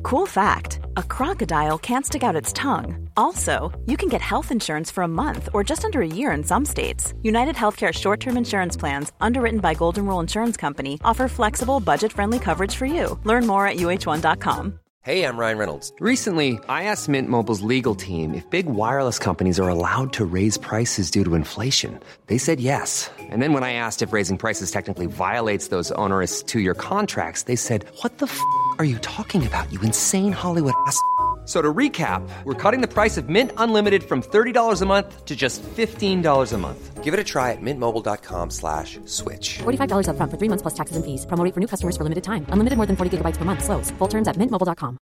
Cool fact, a crocodile can't stick out its tongue. Also, you can get health insurance for a month or just under a year in some states. United Healthcare short-term insurance plans, underwritten by Golden Rule Insurance Company, offer flexible, budget-friendly coverage for you. Learn more at uh1.com. Hey, I'm Ryan Reynolds. Recently, I asked Mint Mobile's legal team if big wireless companies are allowed to raise prices due to inflation. They said yes. And then when I asked if raising prices technically violates those onerous two-year contracts, they said, "What the f*** are you talking about, you insane Hollywood ass?" So to recap, we're cutting the price of Mint Unlimited from $30 a month to just $15 a month. Give it a try at mintmobile.com/switch. $45 up front for 3 months plus taxes and fees. Promo rate for new customers for limited time. Unlimited more than 40 gigabytes per month. Slows full terms at mintmobile.com.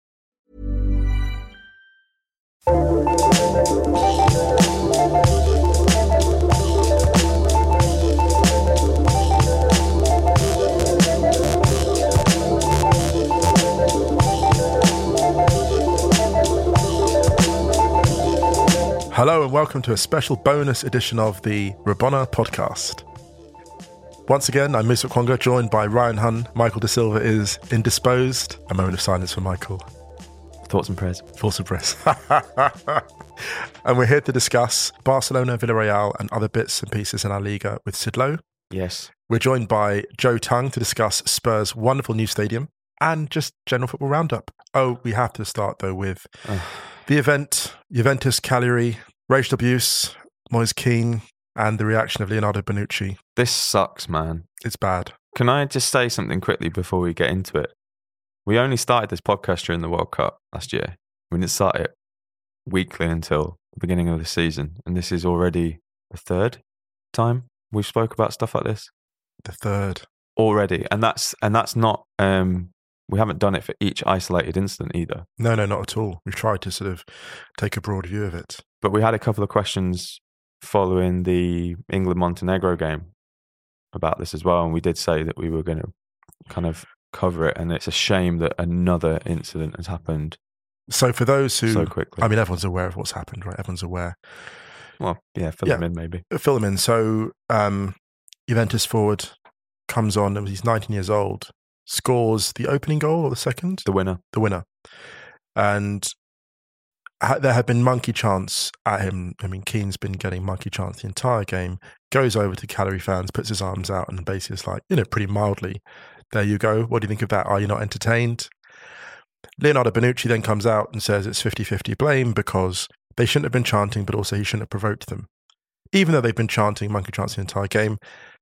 Hello and welcome to a special bonus edition of the Rabona podcast. Once again, I'm Musa Okwonga, joined by Ryan Hunn. Michael De Silva is indisposed. A moment of silence for Michael. Thoughts and prayers. Thoughts and prayers. And we're here to discuss Barcelona, Villarreal and other bits and pieces in our Liga with Sid Lowe. Yes. We're joined by Joe Tung to discuss Spurs' wonderful new stadium and just general football roundup. Oh, we have to start though with the event, Juventus Cagliari, racial abuse, Moise Kean, and the reaction of Leonardo Bonucci. This sucks, man. It's bad. Can I just say something quickly before we get into it? We only started this podcast during the World Cup last year. We didn't start it weekly until the beginning of the season. And this is already the third time we've spoke about stuff like this. The third. Already. And that's not... we haven't done it for each isolated incident either. No, not at all. We've tried to sort of take a broad view of it. But we had a couple of questions following the England-Montenegro game about this as well. And we did say that we were going to kind of cover it. And it's a shame that another incident has happened so for those who... so quickly. I mean, everyone's aware of what's happened, right? Everyone's aware. Well, yeah, fill them in maybe. Fill them in. So Juventus forward comes on, and he's 19 years old, scores the opening goal or the second? The winner. And there had been monkey chants at him. I mean, Keane's been getting monkey chants the entire game, goes over to Cagliari fans, puts his arms out and basically is like, pretty mildly, there you go. What do you think of that? Are you not entertained? Leonardo Bonucci then comes out and says it's 50-50 blame because they shouldn't have been chanting, but also he shouldn't have provoked them. Even though they've been chanting monkey chants the entire game,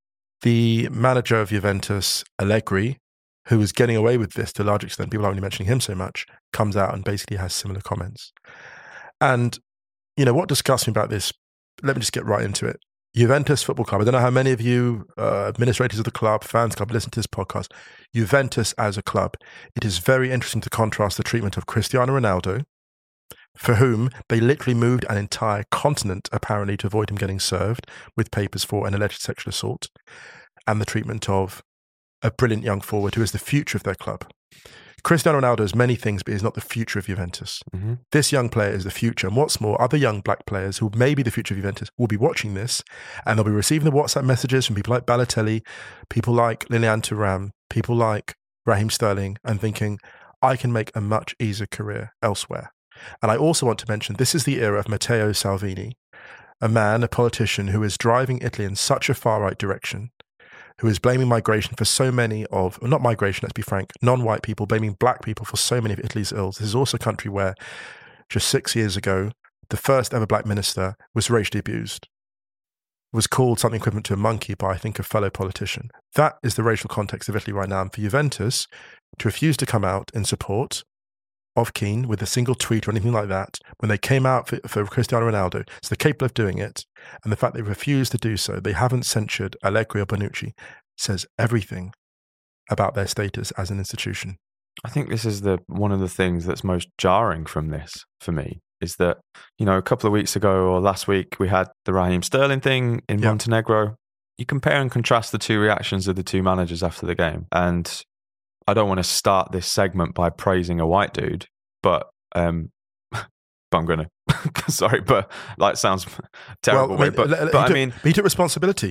the manager of Juventus, Allegri, who was getting away with this to a large extent, people are only mentioning him so much, comes out and basically has similar comments. And, what disgusts me about this, let me just get right into it. Juventus Football Club, I don't know how many of you administrators of the club, fans club, listen to this podcast. Juventus as a club, it is very interesting to contrast the treatment of Cristiano Ronaldo, for whom they literally moved an entire continent, apparently, to avoid him getting served with papers for an alleged sexual assault, and the treatment of a brilliant young forward who is the future of their club. Cristiano Ronaldo is many things, but is not the future of Juventus. Mm-hmm. This young player is the future. And what's more, other young black players who may be the future of Juventus will be watching this, and they'll be receiving the WhatsApp messages from people like Balotelli, people like Lilian Thuram, people like Raheem Sterling, and thinking, I can make a much easier career elsewhere. And I also want to mention, this is the era of Matteo Salvini, a man, a politician who is driving Italy in such a far-right direction, who is blaming migration for so many of, not migration, let's be frank, non-white people, blaming black people for so many of Italy's ills. This is also a country where just 6 years ago, the first ever black minister was racially abused, was called something equivalent to a monkey by, I think, a fellow politician. That is the racial context of Italy right now. And for Juventus to refuse to come out in support of Keane with a single tweet or anything like that, when they came out for Cristiano Ronaldo, so they're capable of doing it, and the fact they refused to do so, they haven't censured Allegri or Bonucci, says everything about their status as an institution. I think this is one of the things that's most jarring from this for me, is that, a couple of weeks ago or last week, we had the Raheem Sterling thing in Montenegro. You compare and contrast the two reactions of the two managers after the game, and I don't want to start this segment by praising a white dude, but I'm going to. Sorry, but sounds terrible. Well, he took responsibility.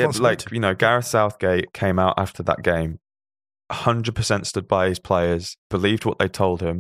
Gareth Southgate came out after that game, 100% stood by his players, believed what they told him,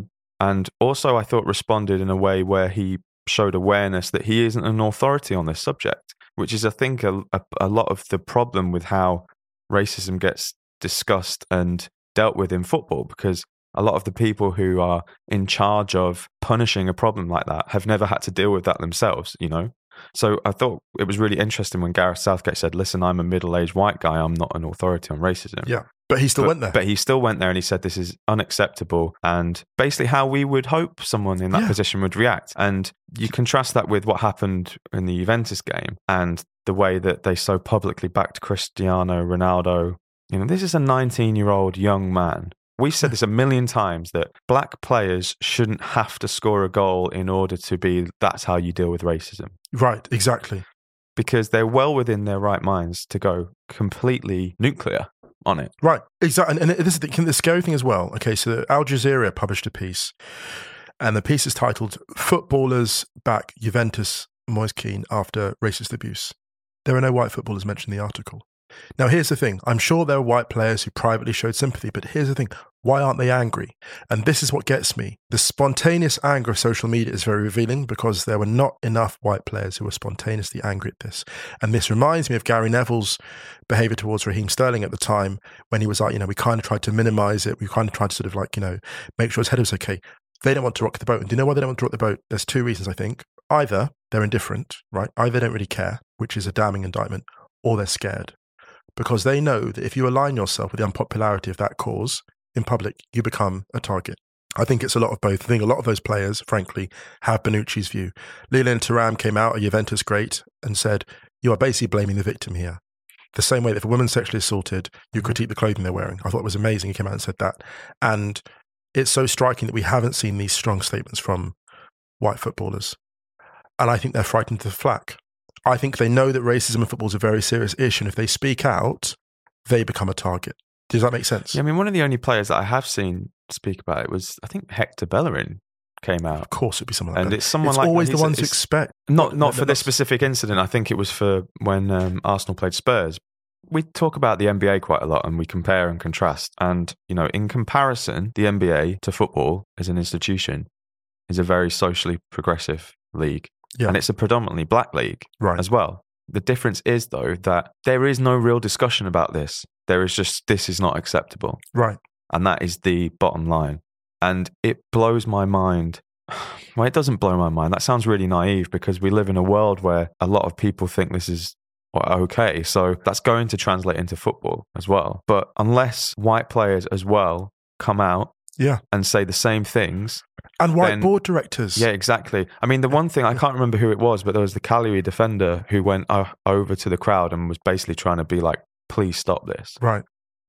And also, I thought responded in a way where he showed awareness that he isn't an authority on this subject, which is, I think, a lot of the problem with how racism gets discussed and dealt with in football, because a lot of the people who are in charge of punishing a problem like that have never had to deal with that themselves, you know? So I thought it was really interesting when Gareth Southgate said, listen, I'm a middle-aged white guy, I'm not an authority on racism. Yeah, but he still went there. But he still went there and he said this is unacceptable, and basically how we would hope someone in that position would react. And you contrast that with what happened in the Juventus game and the way that they so publicly backed Cristiano Ronaldo. You know, this is a 19-year-old young man. We've said this a million times that black players shouldn't have to score a goal in order to be, that's how you deal with racism. Right, exactly. Because they're well within their right minds to go completely nuclear on it. Right, exactly. And this is the scary thing as well. Okay, so Al Jazeera published a piece, and the piece is titled "Footballers Back Juventus Moise Kean After Racist Abuse." There are no white footballers mentioned in the article. Now, here's the thing. I'm sure there are white players who privately showed sympathy, but here's the thing. Why aren't they angry? And this is what gets me. The spontaneous anger of social media is very revealing, because there were not enough white players who were spontaneously angry at this. And this reminds me of Gary Neville's behaviour towards Raheem Sterling at the time, when he was like, we kind of tried to minimise it. We kind of tried to sort of make sure his head was okay. They don't want to rock the boat. And do you know why they don't want to rock the boat? There's two reasons, I think. Either they're indifferent, right? Either they don't really care, which is a damning indictment, or they're scared. Because they know that if you align yourself with the unpopularity of that cause in public, you become a target. I think it's a lot of both. I think a lot of those players, frankly, have Bonucci's view. Lilian Thuram came out, a Juventus great, and said, you are basically blaming the victim here. The same way that if a woman's sexually assaulted, you critique the clothing they're wearing. I thought it was amazing he came out and said that. And it's so striking that we haven't seen these strong statements from white footballers. And I think they're frightened to the flak. I think they know that racism in football is a very serious issue, and if they speak out, they become a target. Does that make sense? Yeah, I mean, one of the only players that I have seen speak about it was, I think, Hector Bellerin came out. Of course it'd be someone like that. And it's someone it's like always that. The ones who expect. Not for this specific incident. I think it was for when Arsenal played Spurs. We talk about the NBA quite a lot, and we compare and contrast. And, in comparison, the NBA to football as an institution is a very socially progressive league. Yeah. And it's a predominantly black league as well. The difference is, though, that there is no real discussion about this. There is just, this is not acceptable. Right. And that is the bottom line. And it blows my mind. Well, it doesn't blow my mind. That sounds really naive, because we live in a world where a lot of people think this is okay. So that's going to translate into football as well. But unless white players as well come out and say the same things. And white board directors. Yeah, exactly. I mean, the one thing, I can't remember who it was, but there was the Cagliari defender who went over to the crowd and was basically trying to be like, please stop this. Right.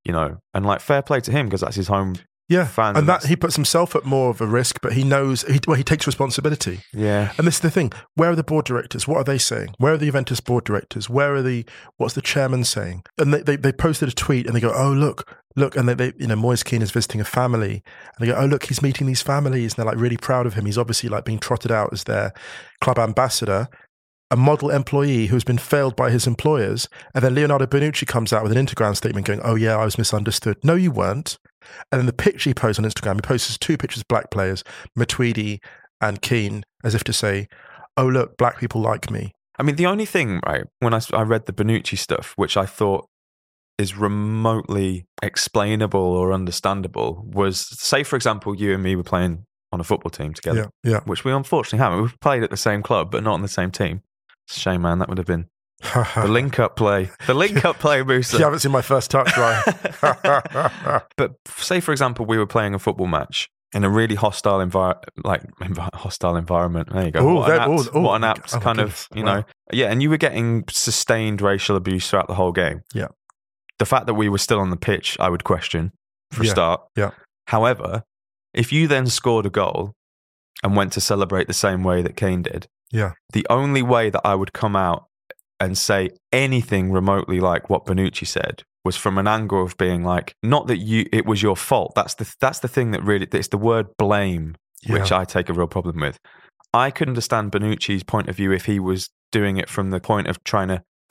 And like, fair play to him, because that's his home fans. And that he puts himself at more of a risk, but he knows, he takes responsibility. Yeah. And this is the thing. Where are the board directors? What are they saying? Where are the Juventus board directors? What's the chairman saying? And they posted a tweet and they go, oh, look, and they Moise Kean is visiting a family, and they go, oh, look, he's meeting these families, and they're like really proud of him. He's obviously like being trotted out as their club ambassador, a model employee who's been failed by his employers. And then Leonardo Bonucci comes out with an Instagram statement going, oh yeah, I was misunderstood. No, you weren't. And then the picture he posts on Instagram, he posts two pictures of black players, Matuidi and Kean, as if to say, oh, look, black people like me. I mean, the only thing, right, when I read the Bonucci stuff, which I thought is remotely explainable or understandable, was, say, for example, you and me were playing on a football team together, which we unfortunately haven't. We've played at the same club, but not on the same team. It's a shame, man. That would have been the link-up play. The link-up play, Musa. You haven't seen my first touch, right? But say, for example, we were playing a football match in a really hostile hostile environment. There you go. What an apt kind of, Yeah, and you were getting sustained racial abuse throughout the whole game. Yeah. The fact that we were still on the pitch, I would question for a start. Yeah. However, if you then scored a goal and went to celebrate the same way that Kane did, the only way that I would come out and say anything remotely like what Bonucci said was from an angle of being like, not that it was your fault. That's the thing that really, it's the word blame, which I take a real problem with. I could understand Bonucci's point of view if he was doing it from the point of trying to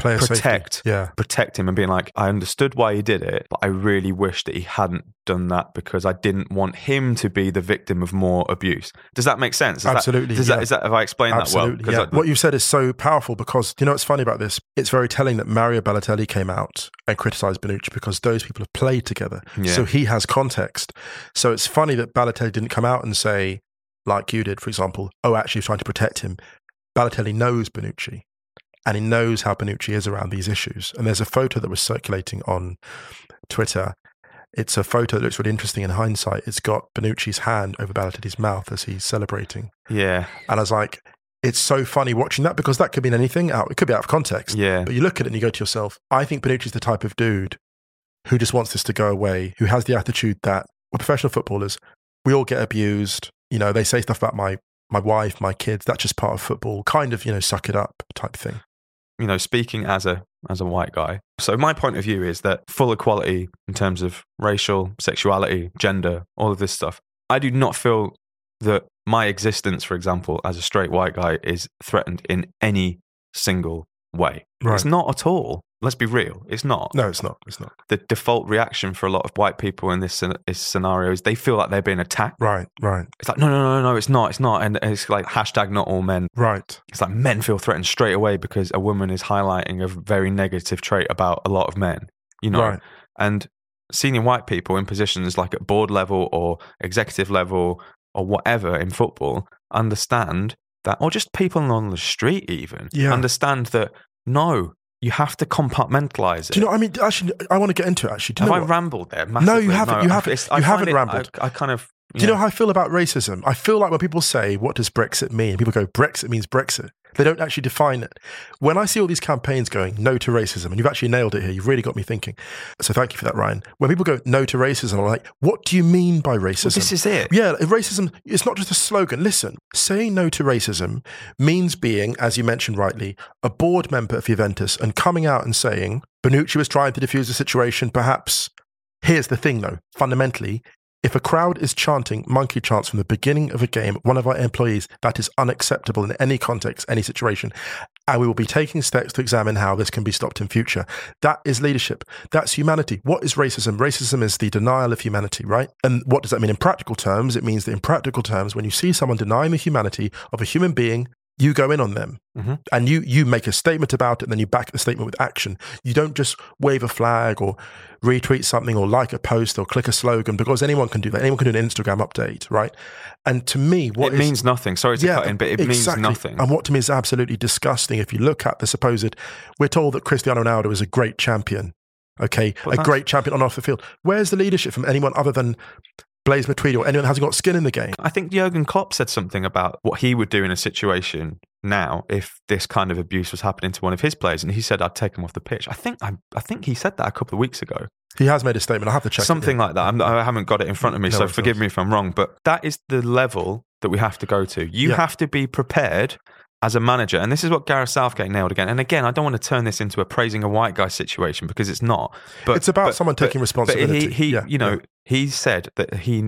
Player protect safety. him and being like, I understood why he did it, but I really wish that he hadn't done that because I didn't want him to be the victim of more abuse. Does that make sense? Absolutely. Have I explained Absolutely, that well? Yeah. What you said is so powerful because, you know what's funny about this? It's very telling that Mario Balotelli came out and criticised Bonucci because those people have played together. Yeah. So he has context. So it's funny that Balotelli didn't come out and say, like you did, for example, oh, actually, he's trying to protect him. Balotelli knows Bonucci. And he knows how Bonucci is around these issues. And there's a photo that was circulating on Twitter. It's a photo that looks really interesting in hindsight. It's got Bonucci's hand over Balotelli's mouth as he's celebrating. Yeah. And I was like, it's so funny watching that because that could mean anything. It could be out of context. Yeah. But you look at it and you go to yourself, I think Bonucci's the type of dude who just wants this to go away, who has the attitude that we're professional footballers. We all get abused. You know, they say stuff about my wife, my kids. That's just part of football. Kind of, you know, suck it up type thing. You know, speaking as a white guy. So my point of view is that full equality in terms of racial, sexuality, gender, all of this stuff. I do not feel that my existence, for example, as a straight white guy is threatened in any single way. Right. It's not at all. Let's be real. It's not. No, it's not. It's not. The default reaction for a lot of white people in this scenario is they feel like they're being attacked. Right. It's like, no, it's not. And it's like hashtag not all men. Right. It's like men feel threatened straight away because a woman is highlighting a very negative trait about a lot of men, you know? Right. And senior white people in positions like at board level or executive level or whatever in football understand that, or just people on the street even, understand that, no, you have to compartmentalize it. Do you know, I mean, actually, I want to get into it, actually. Do you know I rambled there massively? No, you haven't. You haven't rambled. I kind of... Do you know how I feel about racism? I feel like when people say, what does Brexit mean? People go, Brexit means Brexit. They don't actually define it. When I see all these campaigns going, no to racism, and you've actually nailed it here, you've really got me thinking. So thank you for that, Ryan. When people go, no to racism, I'm like, what do you mean by racism? Well, this is it. Yeah, racism, it's not just a slogan. Listen, saying no to racism means being, as you mentioned rightly, a board member of Juventus and coming out and saying, Bonucci was trying to defuse the situation, perhaps. Here's the thing, though. Fundamentally, if a crowd is chanting monkey chants from the beginning of a game, one of our employees, that is unacceptable in any context, any situation. And we will be taking steps to examine how this can be stopped in future. That is leadership. That's humanity. What is racism? Racism is the denial of humanity, right? And what does that mean in practical terms? It means that in practical terms, when you see someone denying the humanity of a human being, you go in on them and you make a statement about it and then you back the statement with action. You don't just wave a flag or retweet something or like a post or click a slogan because anyone can do that. Anyone can do an Instagram update, right? And to me, it means nothing. Sorry to cut in, but it means nothing. And what to me is absolutely disgusting if you look at the supposed, we're told that Cristiano Ronaldo is a great champion, okay? A great champion on and off the field. Where's the leadership from anyone other than Blaise Matuidi or anyone who hasn't got skin in the game? I think Jurgen Klopp said something about what he would do in a situation now if this kind of abuse was happening to one of his players, and he said, I'd take him off the pitch. I think he said that a couple of weeks ago. He has made a statement. I'll have to check something like that. I haven't got it in front of me, so forgive me if I'm wrong, but that is the level that we have to go to. You have to be prepared as a manager, and this is what Gareth Southgate nailed again. And again, I don't want to turn this into a praising a white guy situation because it's not. But it's about someone taking responsibility. But he said that he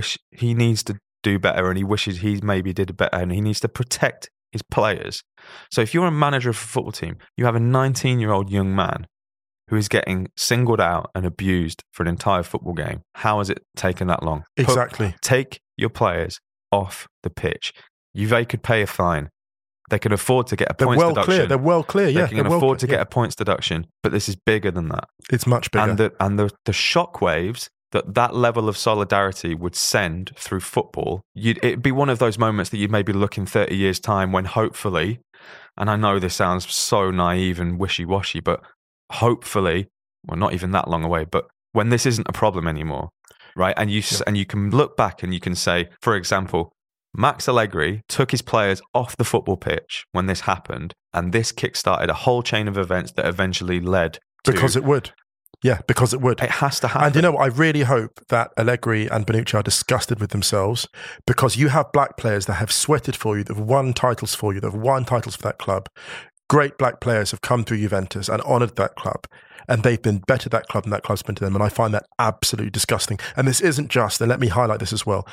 needs to do better, and he wishes he maybe did better, and he needs to protect his players. So if you're a manager of a football team, you have a 19-year-old young man who is getting singled out and abused for an entire football game. How has it taken that long? Exactly. Take your players off the pitch. Juve could pay a fine. They can afford to get a points deduction. They're well clear. Yeah, they can afford to get a points deduction, but this is bigger than that. It's much bigger. And the shockwaves that level of solidarity would send through football, it'd be one of those moments that you'd maybe look in 30 years' time when hopefully, and I know this sounds so naive and wishy-washy, but hopefully, well, not even that long away, but when this isn't a problem anymore, right? And you can look back and you can say, for example, Max Allegri took his players off the football pitch when this happened, and this kickstarted a whole chain of events that eventually led to... Because it would. Yeah, because it would. It has to happen. And you know what? I really hope that Allegri and Bonucci are disgusted with themselves, because you have black players that have sweated for you, that have won titles for you, that have won titles for that club. Great black players have come through Juventus and honoured that club, and they've been better to that club than that club's been to them, and I find that absolutely disgusting. And this isn't just, and let me highlight this as well,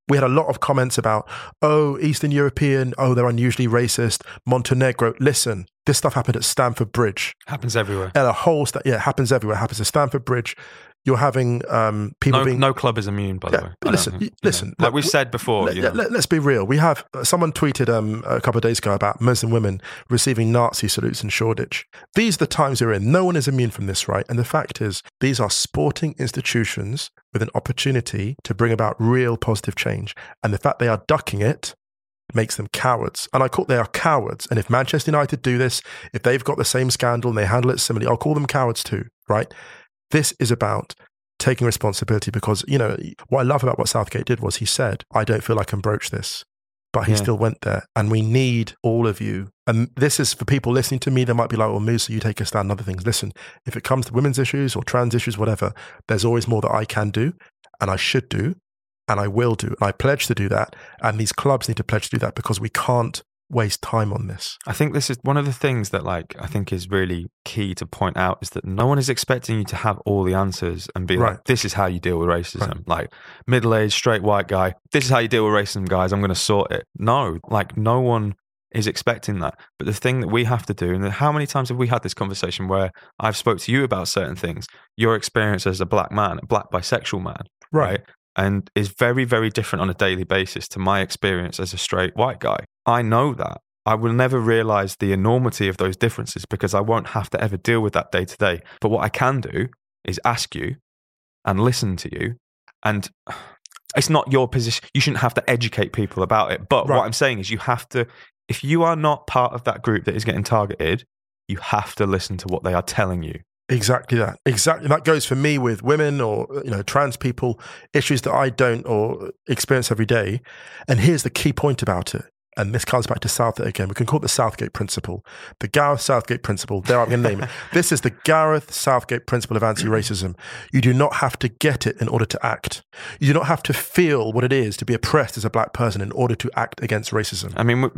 We had a lot of comments about, Eastern European, they're unusually racist. Montenegro. Listen, this stuff happened at Stamford Bridge. Happens everywhere. And it happens everywhere. It happens at Stamford Bridge. You're having people being... No club is immune, by the way. Listen. Like we've said before. Let's be real. We have... someone tweeted a couple of days ago about Muslim women receiving Nazi salutes in Shoreditch. These are the times we're in. No one is immune from this, right? And the fact is, these are sporting institutions with an opportunity to bring about real positive change. And the fact they are ducking it makes them cowards. And they are cowards. And if Manchester United do this, if they've got the same scandal and they handle it similarly, I'll call them cowards too, right? This is about taking responsibility because, what I love about what Southgate did was he said, I don't feel I can broach this, but he still went there. And we need all of you. And this is for people listening to me, they might be like, well, Musa, you take a stand on other things. Listen, if it comes to women's issues or trans issues, whatever, there's always more that I can do and I should do and I will do. And I pledge to do that. And these clubs need to pledge to do that because we can't waste time on this. I think this is one of the things that I think is really key to point out is that no one is expecting you to have all the answers and be like, this is how you deal with racism. Right. Like middle-aged, straight white guy, this is how you deal with racism, guys. I'm going to sort it. No, no one is expecting that. But the thing that we have to do, and how many times have we had this conversation where I've spoke to you about certain things, your experience as a black man, a black bisexual man, right? And is very, very different on a daily basis to my experience as a straight white guy. I know that. I will never realize the enormity of those differences because I won't have to ever deal with that day to day. But what I can do is ask you and listen to you. And it's not your position. You shouldn't have to educate people about it. But what I'm saying is you have to, if you are not part of that group that is getting targeted, you have to listen to what they are telling you. Exactly that. Exactly. That goes for me with women or, trans people, issues that I don't or experience every day. And here's the key point about it. And this comes back to Southgate again. We can call it the Southgate principle. The Gareth Southgate principle. There, I'm going to name it. This is the Gareth Southgate principle of anti-racism. You do not have to get it in order to act. You do not have to feel what it is to be oppressed as a black person in order to act against racism. I mean,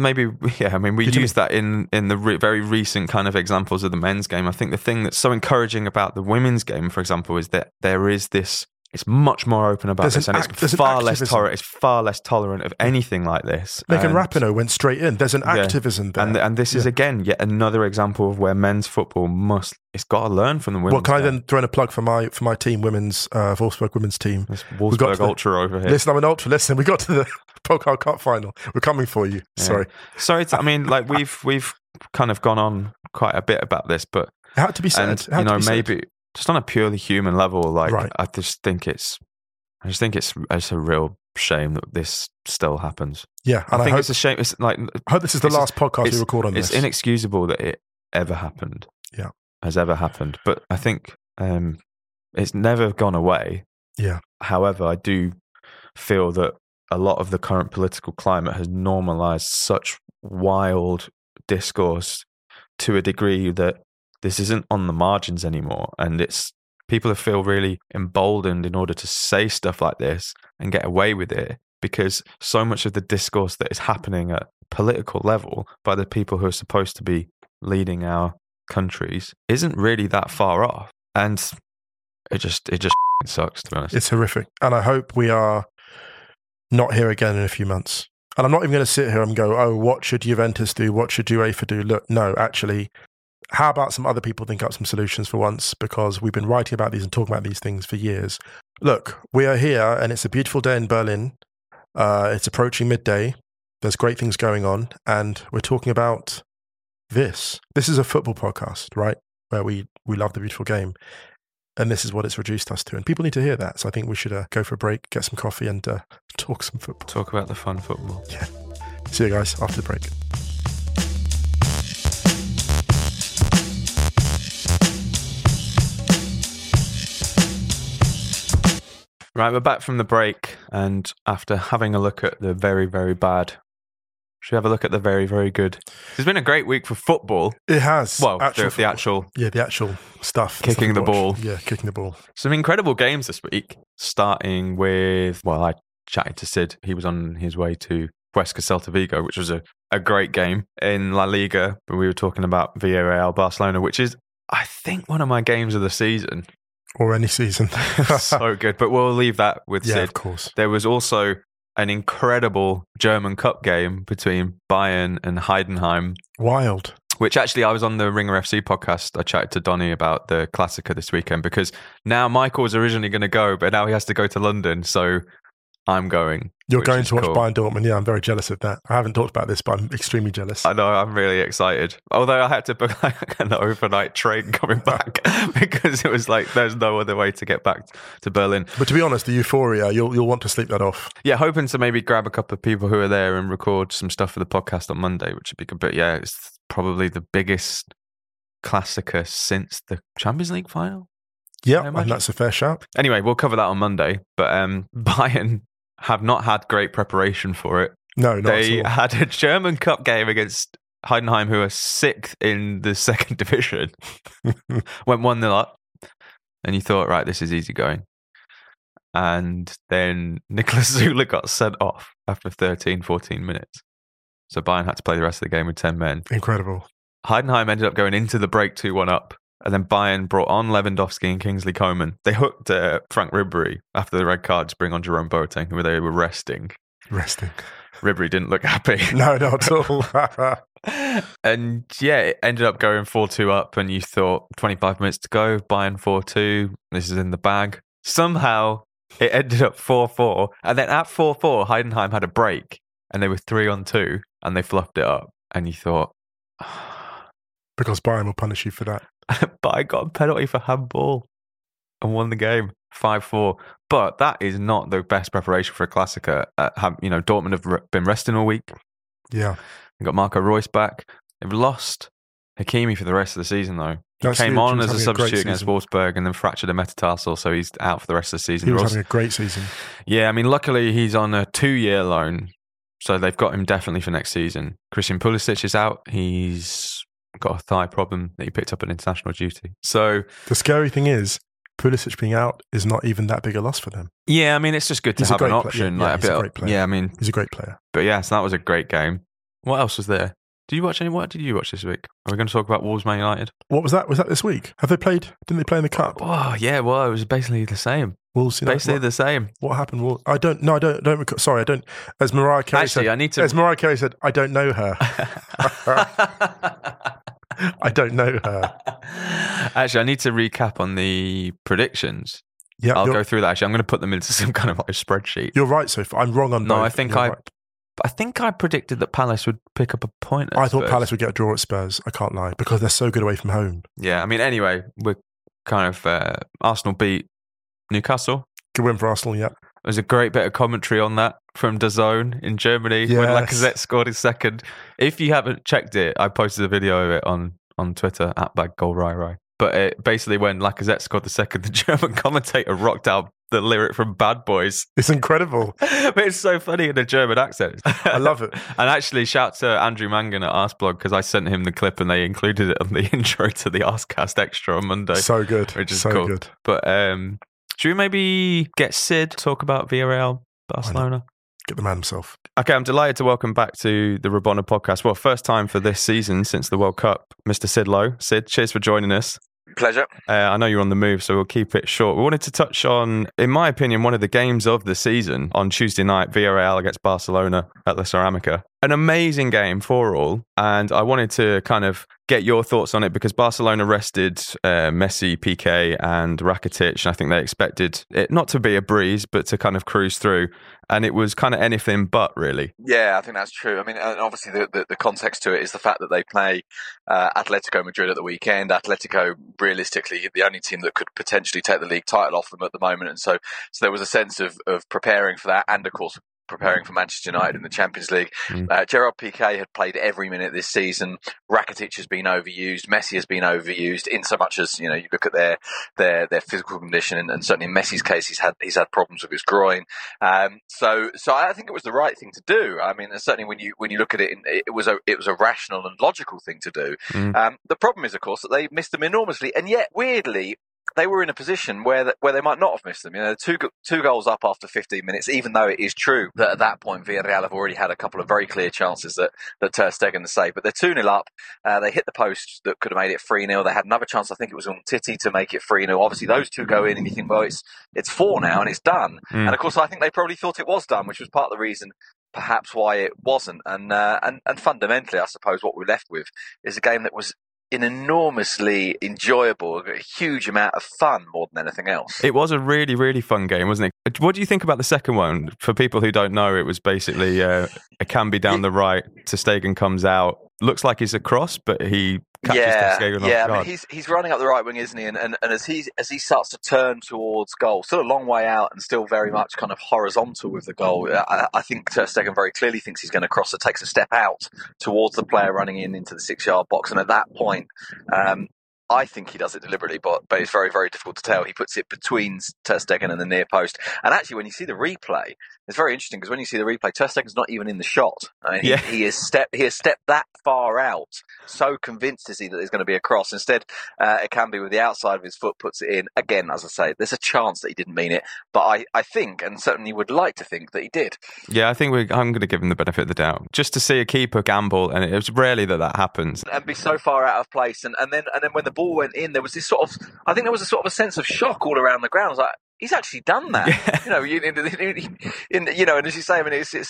we use that in the very recent kind of examples of the men's game. I think the thing that's so encouraging about the women's game, for example, is that there is this... It's much more open about this, and it's far less tolerant of anything like this. Megan Rapinoe went straight in. There's an activism there, and this is again yet another example of where men's football it's got to learn from the women's. Well, can I then throw in a plug for my team, women's Wolfsburg women's team? It's Wolfsburg Ultra over here. Listen, I'm an Ultra. Listen, we got to the Pokal Cup final. We're coming for you. Yeah. Sorry. I mean, we've kind of gone on quite a bit about this, but it had to be said. And, maybe. Just on a purely human level, I just think it's a real shame that this still happens. Yeah, and I think it's a shame. It's I hope this is the last podcast we record on this. It's inexcusable that it ever happened. Yeah, has ever happened. But I think it's never gone away. Yeah. However, I do feel that a lot of the current political climate has normalized such wild discourse to a degree that this isn't on the margins anymore, and people feel really emboldened in order to say stuff like this and get away with it because so much of the discourse that is happening at political level by the people who are supposed to be leading our countries isn't really that far off, and it just sucks, to be honest. It's horrific, and I hope we are not here again in a few months. And I'm not even going to sit here and go, what should Juventus do? What should UEFA do? Look, no, actually. How about some other people think up some solutions for once? Because we've been writing about these and talking about these things for years. Look, we are here and it's a beautiful day in Berlin. It's approaching midday. There's great things going on. And we're talking about this. This is a football podcast, right? Where we love the beautiful game. And this is what it's reduced us to. And people need to hear that. So I think we should go for a break, get some coffee and talk some football. Talk about the fun football. Yeah. See you guys after the break. Right, we're back from the break, and after having a look at the very, very bad, should we have a look at the very, very good? It's been a great week for football. It has. Well, the actual stuff. Kicking the ball. Yeah, kicking the ball. Some incredible games this week, starting with, I chatted to Sid. He was on his way to Huesca Celta Vigo, which was a great game in La Liga, but we were talking about Villarreal Barcelona, which is, I think, one of my games of the season. Or any season. So good. But we'll leave that with Sid. Yeah, of course. There was also an incredible German Cup game between Bayern and Heidenheim. Wild. Which actually, I was on the Ringer FC podcast. I chatted to Donny about the Klassiker this weekend because now Michael was originally going to go, but now he has to go to London. So I'm going. You're going to watch Bayern Dortmund. Yeah, I'm very jealous of that. I haven't talked about this, but I'm extremely jealous. I know, I'm really excited. Although I had to book like an overnight train coming back because it was like there's no other way to get back to Berlin. But to be honest, the euphoria, you'll want to sleep that off. Yeah, hoping to maybe grab a couple of people who are there and record some stuff for the podcast on Monday, which would be good. But yeah, it's probably the biggest Klassiker since the Champions League final. Yeah, and that's a fair shout. Anyway, we'll cover that on Monday. But Bayern have not had great preparation for it. No, not They at all. had a German Cup game against Heidenheim, who are 6th in the second division. Went 1-0 up. And you thought, right, this is easy going. And then Niklas Zula got sent off after 13, 14 minutes. So Bayern had to play the rest of the game with 10 men. Incredible. Heidenheim ended up going into the break 2-1 up. And then Bayern brought on Lewandowski and Kingsley Coman. They hooked Frank Ribery after the red card to bring on Jerome Boateng, who they were resting. Ribery didn't look happy. No, not at all. And yeah, it ended up going 4-2 up, and you thought 25 minutes to go, Bayern 4-2, this is in the bag. Somehow it ended up 4-4, and then at 4-4, Heidenheim had a break, and they were 3-2, and they fluffed it up, and you thought... Because Bayern will punish you for that. But I got a penalty for handball and won the game 5-4. But that is not the best preparation for a Klassiker. Dortmund have been resting all week. Yeah. They got Marco Reus back. They've lost Hakimi for the rest of the season, though. He came on as a substitute against Wolfsburg and then fractured a metatarsal, so he's out for the rest of the season. He was having a great season. Yeah, I mean, luckily he's on a 2-year loan, so they've got him definitely for next season. Christian Pulisic is out. He's got a thigh problem that he picked up at international duty. So the scary thing is, Pulisic being out is not even that big a loss for them. Yeah, I mean, it's just good to have an option. He's a great player. Yeah, I mean, he's a great player. But yeah, so that was a great game. What else was there? What did you watch this week? Are we going to talk about Wolves Man United? What was that? Was that this week? Didn't they play in the Cup? Oh, yeah, well, it was basically the same. Wolves, basically the same. What happened? I don't recall. Sorry, I don't. As Mariah Carey said, I don't know her. I don't know her. Actually, I need to recap on the predictions. Yeah, I'll go through that. Actually, I'm going to put them into some kind of like spreadsheet. You're right so far. I'm wrong on both. No, I think I predicted that Palace would pick up a point at I thought Spurs. Palace would get a draw at Spurs. I can't lie, because they're so good away from home. Yeah, I mean, anyway, we're kind of... Arsenal beat Newcastle. Good win for Arsenal, yeah. There was a great bit of commentary on that from DAZN in Germany when Lacazette scored his second. If you haven't checked it, I posted a video of it on Twitter, @BagGoalRaiRai. But basically when Lacazette scored the second, the German commentator rocked out the lyric from Bad Boys. It's incredible. But it's so funny in a German accent. I love it. And actually, shout to Andrew Mangan at Arsblog, because I sent him the clip and they included it on the intro to the Arscast Extra on Monday. So good. Which is so cool. Good. But should we maybe get Sid to talk about Villarreal, Barcelona? Get the man himself. Okay, I'm delighted to welcome back to the Rabona podcast. Well, first time for this season since the World Cup, Mr. Sid Lowe. Sid, cheers for joining us. Pleasure. I know you're on the move, so we'll keep it short. We wanted to touch on, in my opinion, one of the games of the season on Tuesday night, Villarreal against Barcelona at La Ceramica. An amazing game for all, and I wanted to kind of get your thoughts on it because Barcelona rested Messi, Piqué and Rakitic, and I think they expected it not to be a breeze, but to kind of cruise through, and it was kind of anything but, really. Yeah, I think that's true. I mean, obviously the context to it is the fact that they play Atletico Madrid at the weekend. Atletico, realistically, the only team that could potentially take the league title off them at the moment, and so there was a sense of preparing for that, and of course preparing for Manchester United in the Champions League. Gerard Piqué had played every minute this season. Rakitic has been overused. Messi has been overused in so much as, you look at their physical condition, and certainly in Messi's case, he's had problems with his groin. So I think it was the right thing to do. I mean, certainly when you look at it, it was a rational and logical thing to do. The problem is, of course, that they missed them enormously, and yet weirdly, they were in a position where they might not have missed them. You know, two goals up after 15 minutes, even though it is true that at that point Villarreal have already had a couple of very clear chances that Ter Stegen saved. But they're 2-0 up. They hit the post that could have made it 3-0. They had another chance, I think it was on Titi, to make it 3-0. Obviously, those two go in and you think, well, it's 4 now and it's done. And of course, I think they probably thought it was done, which was part of the reason perhaps why it wasn't. And fundamentally, I suppose what we're left with is a game that was an enormously enjoyable, a huge amount of fun more than anything else. It was a really, really fun game, wasn't it? What do you think about the second one? For people who don't know, it was basically a Cambi down the right, Ter Stegen comes out, looks like he's a cross, but he catches Ter Stegen off guard. I mean, he's running up the right wing, isn't he? And as he starts to turn towards goal, still a long way out and still very much kind of horizontal with the goal. I think Ter Stegen very clearly thinks he's going to cross, so takes a step out towards the player running into the 6-yard box. And at that point, I think he does it deliberately, but it's very, very difficult to tell. He puts it between Ter Stegen and the near post. And actually, when you see the replay, it's very interesting because when you see the replay, Ter Stegen's not even in the shot. I mean, he has stepped that far out. So convinced is he that there's going to be a cross. Instead, it can be with the outside of his foot, puts it in. Again, as I say, there's a chance that he didn't mean it, but I think, and certainly would like to think, that he did. Yeah, I think I'm going to give him the benefit of the doubt. Just to see a keeper gamble, and it was rarely that happens. And be so far out of place. And then when the ball went in, there was this sort of, I think there was a sort of a sense of shock all around the ground. I was like, he's actually done that. And as you say, I mean,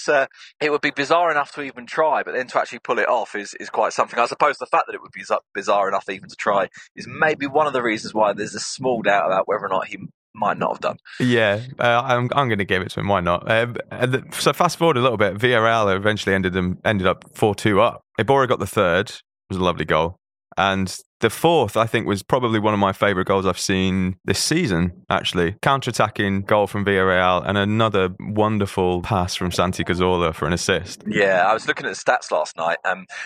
it would be bizarre enough to even try, but then to actually pull it off is quite something. I suppose the fact that it would be bizarre enough even to try is maybe one of the reasons why there's a small doubt about whether or not he might not have done. Yeah, I'm going to give it to him. Why not? So fast forward a little bit. Villarreal eventually ended up 4-2 up. Iborra got the third. It was a lovely goal. And the fourth, I think, was probably one of my favourite goals I've seen this season, actually. Counter-attacking goal from Villarreal and another wonderful pass from Santi Cazorla for an assist. Yeah, I was looking at the stats last night. I mean,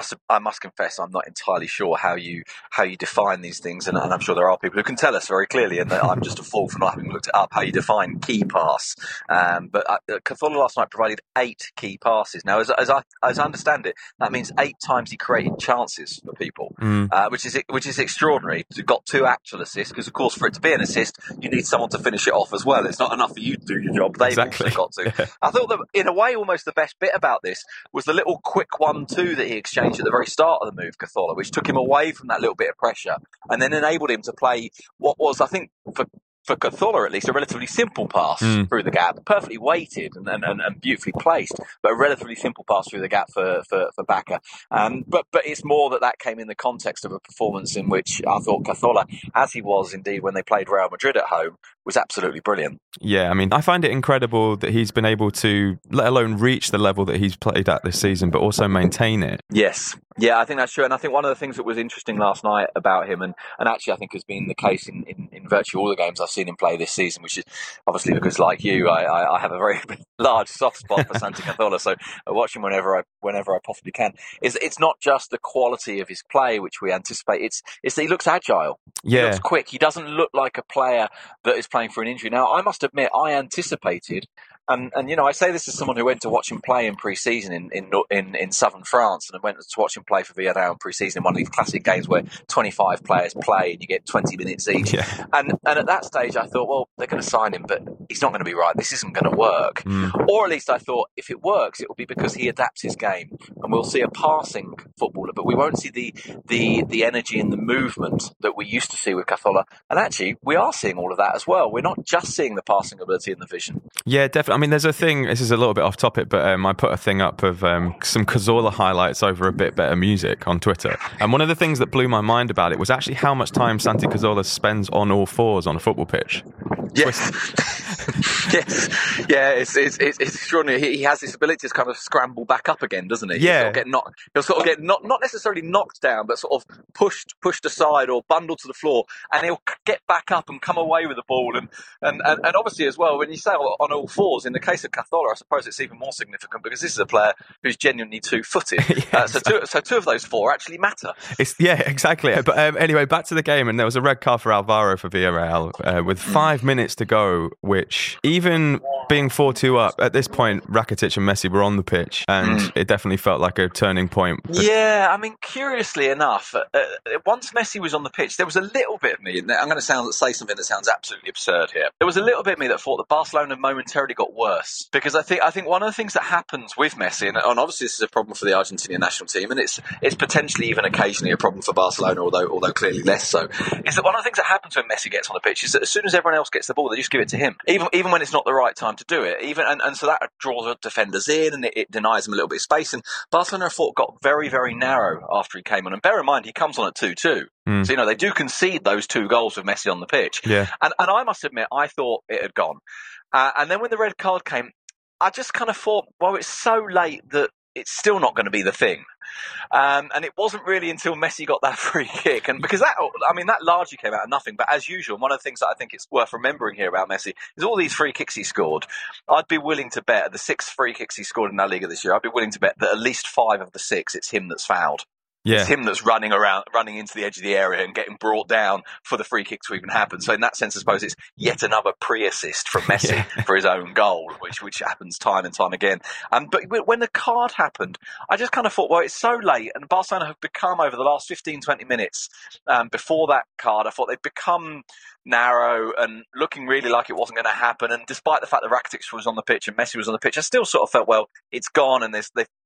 I must confess I'm not entirely sure how you define these things, and I'm sure there are people who can tell us very clearly, and that I'm just a fool for not having looked it up, how you define key pass. But Cazorla last night provided 8 key passes. Now, as I understand it, that means 8 times he created chances for people, which is extraordinary. You've got 2 actual assists, because of course for it to be an assist you need someone to finish it off as well. It's not enough for you to do your job, they've also got to. Yeah. I thought that in a way almost the best bit about this was the little quick 1-2 that he exchanged at the very start of the move, Cazorla, which took him away from that little bit of pressure and then enabled him to play what was, I think, for Cazorla at least, a relatively simple pass through the gap, perfectly weighted and beautifully placed, but a relatively simple pass through the gap for Bacca. But it's more that came in the context of a performance in which I thought Cazorla, as he was indeed when they played Real Madrid at home, was absolutely brilliant. Yeah, I mean, I find it incredible that he's been able to, let alone reach the level that he's played at this season, but also maintain it. Yes. Yeah, I think that's true. And I think one of the things that was interesting last night about him, and actually I think has been the case in virtually all the games I've seen him play this season, which is obviously because, like you, I have a very large soft spot for Santi Cazorla, so I watch him whenever I possibly can. It's not just the quality of his play, which we anticipate, it's that he looks agile. Yeah. He looks quick. He doesn't look like a player that is playing for an injury. Now, I must admit, I anticipated, and I say this as someone who went to watch him play in pre-season in southern France, and I went to watch him play for Villarreal in pre-season in one of these classic games where 25 players play and you get 20 minutes each. Yeah. And at that stage, I thought, well, they're going to sign him, but he's not going to be right. This isn't going to work. Or at least I thought, if it works, it will be because he adapts his game, and we'll see a passing footballer, but we won't see the energy and the movement that we used to see with Cazorla. And actually, we are seeing all of that as well. We're not just seeing the passing ability and the vision. Yeah, definitely. I mean, there's a thing, this is a little bit off topic, but I put a thing up of some Cazorla highlights over a bit better music on Twitter. And one of the things that blew my mind about it was actually how much time Santi Cazorla spends on all fours on a football pitch. Yes. Yes. Yeah, it's extraordinary. He has this ability to kind of scramble back up again, doesn't he? Yeah. He'll sort of get not necessarily knocked down, but sort of pushed aside or bundled to the floor, and he'll get back up and come away with the ball. And obviously as well, when you say on all fours, in the case of Cazorla, I suppose it's even more significant because this is a player who's genuinely 2-footed. Yeah, so two of those 4 actually matter. Yeah, exactly. But anyway, back to the game, and there was a red card for Alvaro for Villarreal with 5 minutes minutes to go, which even being 4-2 up, at this point, Rakitic and Messi were on the pitch, and it definitely felt like a turning point. Yeah, I mean, curiously enough, once Messi was on the pitch, there was a little bit of me, and I'm going to say something that sounds absolutely absurd here. There was a little bit of me that thought that Barcelona momentarily got worse, because I think one of the things that happens with Messi, and obviously this is a problem for the Argentinian national team, and it's potentially even occasionally a problem for Barcelona, although clearly less so, is that one of the things that happens when Messi gets on the pitch is that as soon as everyone else gets the ball, they just give it to him, even when it's not the right time to do it. And so that draws defenders in, and it denies them a little bit of space. And Barcelona, I thought, got very, very narrow after he came on. And bear in mind, he comes on at 2-2. So, they do concede those 2 goals with Messi on the pitch. Yeah. And I must admit, I thought it had gone. And then when the red card came, I just kind of thought, well, it's so late that it's still not going to be the thing. And it wasn't really until Messi got that free kick. And because that largely came out of nothing. But as usual, one of the things that I think it's worth remembering here about Messi is all these free kicks he scored. I'd be willing to bet the 6 free kicks he scored in La Liga this year, I'd be willing to bet that at least 5 of the 6, it's him that's fouled. Yeah. It's him that's running into the edge of the area and getting brought down for the free kick to even happen. So in that sense, I suppose it's yet another pre-assist from Messi for his own goal, which happens time and time again. But when the card happened, I just kind of thought, well, it's so late, and Barcelona have become, over the last 15, 20 minutes before that card, I thought they'd become narrow and looking really like it wasn't going to happen. And despite the fact that Rakitic was on the pitch and Messi was on the pitch, I still sort of felt, well, it's gone, and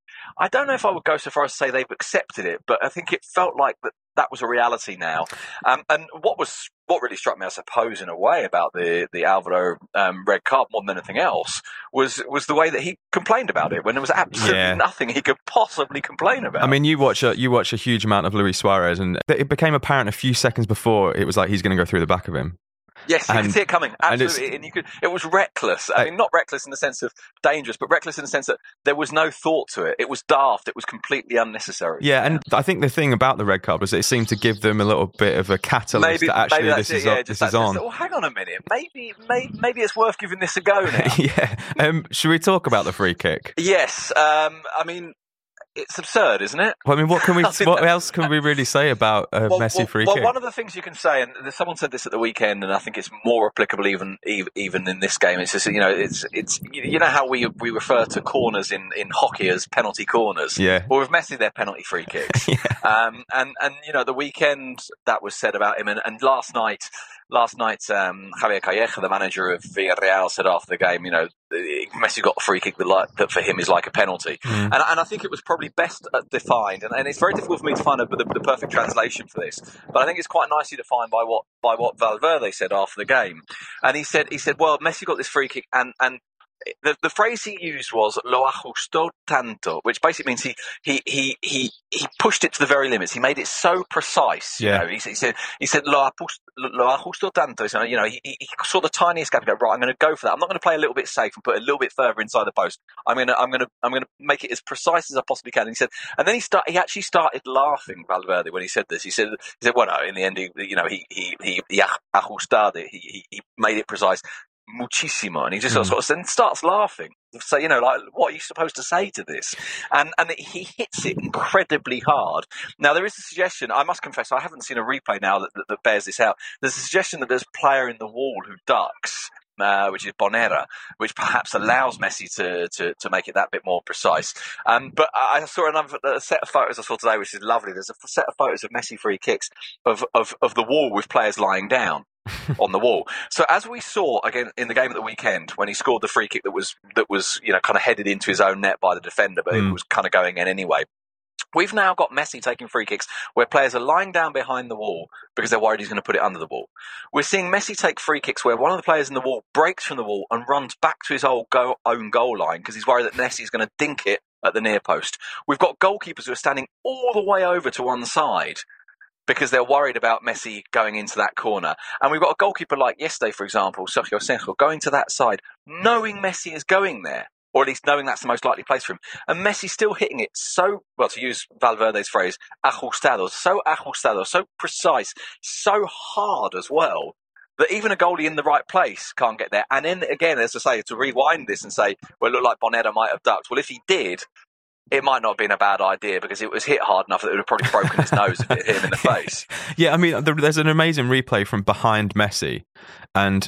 I don't know if I would go so far as to say they've accepted it, but I think it felt like that was a reality now. And what really struck me, I suppose, in a way, about the Alvaro red card more than anything else was the way that he complained about it when there was absolutely nothing he could possibly complain about. I mean, you watch a huge amount of Luis Suarez, and it became apparent a few seconds before it was like he's going to go through the back of him. Yes, you could see it coming, absolutely. And it was reckless. I mean, not reckless in the sense of dangerous, but reckless in the sense that there was no thought to it. It was daft. It was completely unnecessary. Yeah, and I think the thing about the red card was that it seemed to give them a little bit of a catalyst that actually this is on. Well, hang on a minute. Maybe it's worth giving this a go now. Should we talk about the free kick? Yes. I mean, it's absurd, isn't it? Well, I mean, what else can we really say about Messi free kick? Well, one of the things you can say, and someone said this at the weekend, and I think it's more applicable even in this game. It's just, it's how we refer to corners in hockey as penalty corners. Yeah. Well, with Messi, they're penalty free kicks. And the weekend that was said about him, and last night, Javier Calleja, the manager of Villarreal, said after the game, Messi got a free kick that for him is like a penalty. And I think it was probably best defined, and it's very difficult for me to find the perfect translation for this, but I think it's quite nicely defined by what Valverde said after the game. And he said, well, Messi got this free kick, and the phrase he used was "lo ajustó tanto," which basically means he pushed it to the very limits. He made it so precise. Yeah. He said "lo ajustó tanto." So, he saw the tiniest gap and go, right, I'm going to go for that. I'm not going to play a little bit safe and put it a little bit further inside the post. I'm going to make it as precise as I possibly can. And he said, and then he actually started laughing, Valverde, when he said this. He said, well, no, in the end, he ajustado it. He made it precise. Muchísimo, and he just sort of then starts laughing. So, like, what are you supposed to say to this? And he hits it incredibly hard. Now, there is a suggestion, I must confess, I haven't seen a replay now that bears this out. There's a suggestion that there's a player in the wall who ducks, which is Bonera, which perhaps allows Messi to make it that bit more precise. But I saw a set of photos I saw today, which is lovely. There's a set of photos of Messi free kicks of the wall with players lying down on the wall. So as we saw again in the game at the weekend, when he scored the free kick that was kind of headed into his own net by the defender, but it was kind of going in anyway. We've now got Messi taking free kicks where players are lying down behind the wall because they're worried he's going to put it under the wall. We're seeing Messi take free kicks where one of the players in the wall breaks from the wall and runs back to his own goal line because he's worried that Messi is going to dink it at the near post. We've got goalkeepers who are standing all the way over to one side because they're worried about Messi going into that corner. And we've got a goalkeeper like yesterday, for example, Sergio Senjo, going to that side, knowing Messi is going there, or at least knowing that's the most likely place for him. And Messi still hitting it so, well, to use Valverde's phrase, ajustado, so precise, so hard as well, that even a goalie in the right place can't get there. And then, again, as I say, to rewind this and say, well, it looked like Bonera might have ducked. Well, if he did, it might not have been a bad idea because it was hit hard enough that it would have probably broken his nose and hit him in the face. Yeah, I mean, there's an amazing replay from behind Messi, and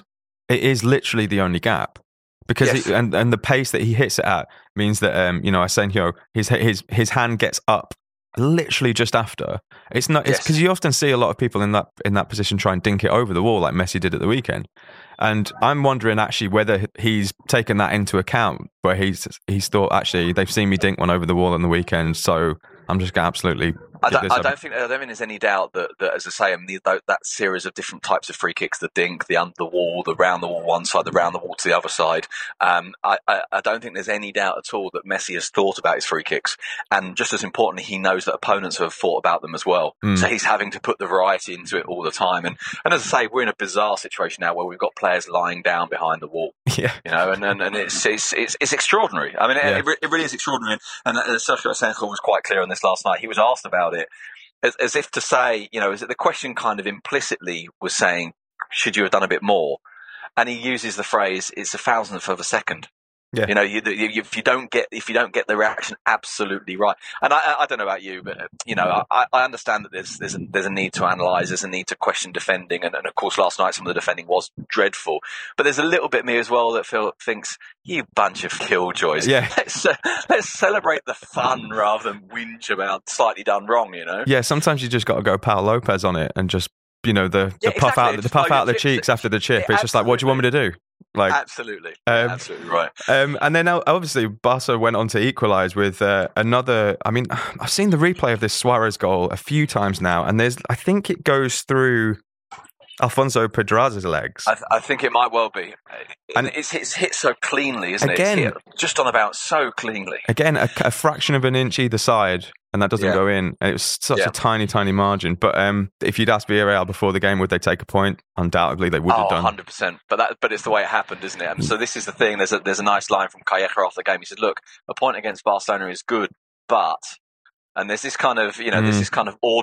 it is literally the only gap. Because Yes. and the pace that he hits it at means that Asenjo, his hand gets up literally just after. It's not. It's because you often see a lot of people in that position try and dink it over the wall like Messi did at the weekend. And I'm wondering actually whether he's taken that into account, where he's thought actually they've seen me dink one over the wall on the weekend, so I'm just going to absolutely. I don't think there's any doubt that as I say, that series of different types of free kicks, the dink, the under the wall, the round the wall one side, the round the wall to the other side. I don't think there's any doubt at all that Messi has thought about his free kicks, and just as importantly, he knows that opponents have thought about them as well. So he's having to put the variety into it all the time. And as I say, we're in a bizarre situation now where we've got players lying down behind the wall. Yeah, and it's extraordinary. I mean, it really is extraordinary. And Sergio Asenjo was quite clear on this last night. He was asked about it as if to say, is it the question kind of implicitly was saying, should you have done a bit more? And he uses the phrase, it's a thousandth of a second. Yeah. If you don't get the reaction absolutely right, and I don't know about you, but I understand that there's a need to analyse, there's a need to question defending, and of course last night some of the defending was dreadful. But there's a little bit of me as well that thinks, you bunch of killjoys. Yeah. Let's celebrate the fun rather than whinge about slightly done wrong. Yeah, sometimes you just got to go Pau Lopez on it and just the puff out the cheeks after the chip. It's just like, what do you want me to do? Like, absolutely right. And then obviously Barca went on to equalise with another. I mean, I've seen the replay of this Suarez goal a few times now, and I think it goes through Alfonso Pedraz's legs. I think it might well be. And it's hit so cleanly, isn't it? It's hit just on about so cleanly. Again, a fraction of an inch either side, and that doesn't go in. And it was such a tiny, tiny margin. But if you'd asked Villarreal before the game, would they take a point? Undoubtedly, they would have done. 100%. But it's the way it happened, isn't it? And so this is the thing. There's a nice line from Calleja after the game. He said, "Look, a point against Barcelona is good, but..." And there's this kind of, there's this kind of audible ...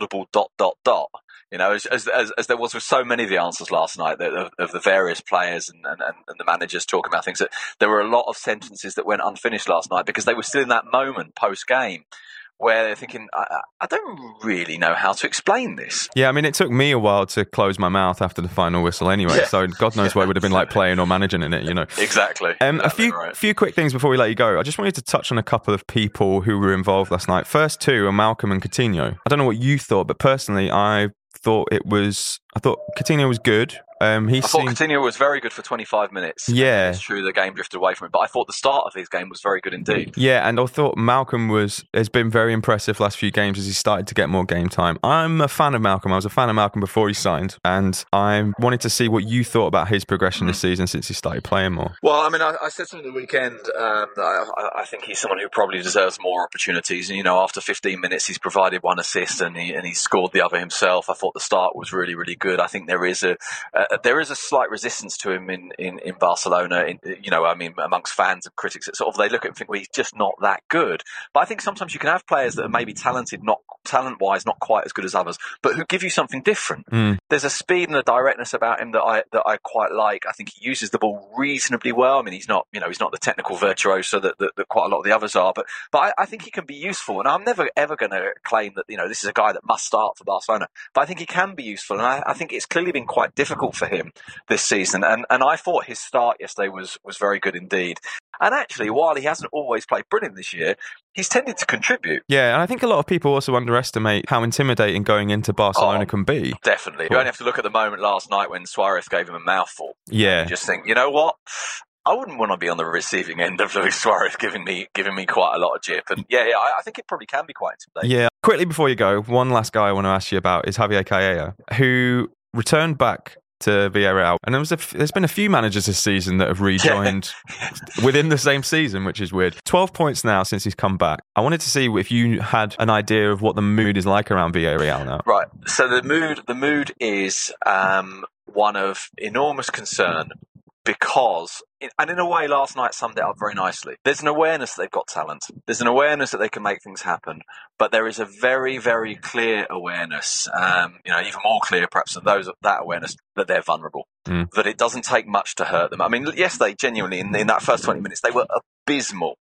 as there was with so many of the answers last night of the various players and the managers talking about things, that there were a lot of sentences that went unfinished last night because they were still in that moment post-game where they're thinking, I don't really know how to explain this. Yeah, I mean, it took me a while to close my mouth after the final whistle anyway, so God knows what it would have been like playing or managing in it, Exactly. A few quick things before we let you go. I just wanted to touch on a couple of people who were involved last night. First two are Malcolm and Coutinho. I don't know what you thought, but personally, I thought Coutinho was good. I thought Coutinho was very good for 25 minutes. Yeah. It's true the game drifted away from him, but I thought the start of his game was very good indeed. Yeah, and I thought Malcolm has been very impressive last few games as he started to get more game time. I'm a fan of Malcolm. I was a fan of Malcolm before he signed, and I wanted to see what you thought about his progression this season since he started playing more. Well, I mean, I said something the weekend. I think he's someone who probably deserves more opportunities. And, after 15 minutes, he's provided one assist and he scored the other himself. I thought the start was really, really good. I think there is a slight resistance to him in Barcelona, amongst fans and critics. That sort of they look at him and think, well, he's just not that good. But I think sometimes you can have players that are maybe talented, not talent-wise, not quite as good as others, but who give you something different. There's a speed and a directness about him that I quite like. I think he uses the ball reasonably well. I mean, he's not the technical virtuoso that quite a lot of the others are, but I think he can be useful. And I'm never ever going to claim that this is a guy that must start for Barcelona, but I think he can be useful, and I think it's clearly been quite difficult for him this season, and I thought his start yesterday was very good indeed. And actually, while he hasn't always played brilliant this year, he's tended to contribute. Yeah, and I think a lot of people also underestimate how intimidating going into Barcelona can be. Definitely. You only have to look at the moment last night when Suarez gave him a mouthful. Yeah. And just think, you know what? I wouldn't want to be on the receiving end of Luis Suarez giving me quite a lot of jip. And I think it probably can be quite intimidating. Yeah. Quickly before you go, one last guy I want to ask you about is Javier Calleja, who returned back to Villarreal, and there's been a few managers this season that have rejoined within the same season, which is weird. 12 points now since he's come back. I wanted to see if you had an idea of what the mood is like around Villarreal now. Right. So the mood is one of enormous concern. Because, and in a way, last night summed it up very nicely. There's an awareness that they've got talent. There's an awareness that they can make things happen. But there is a very, very clear awareness, even more clear perhaps than that awareness, that they're vulnerable. That it doesn't take much to hurt them. I mean, yes, they genuinely, in that first 20 minutes, they were abysmal.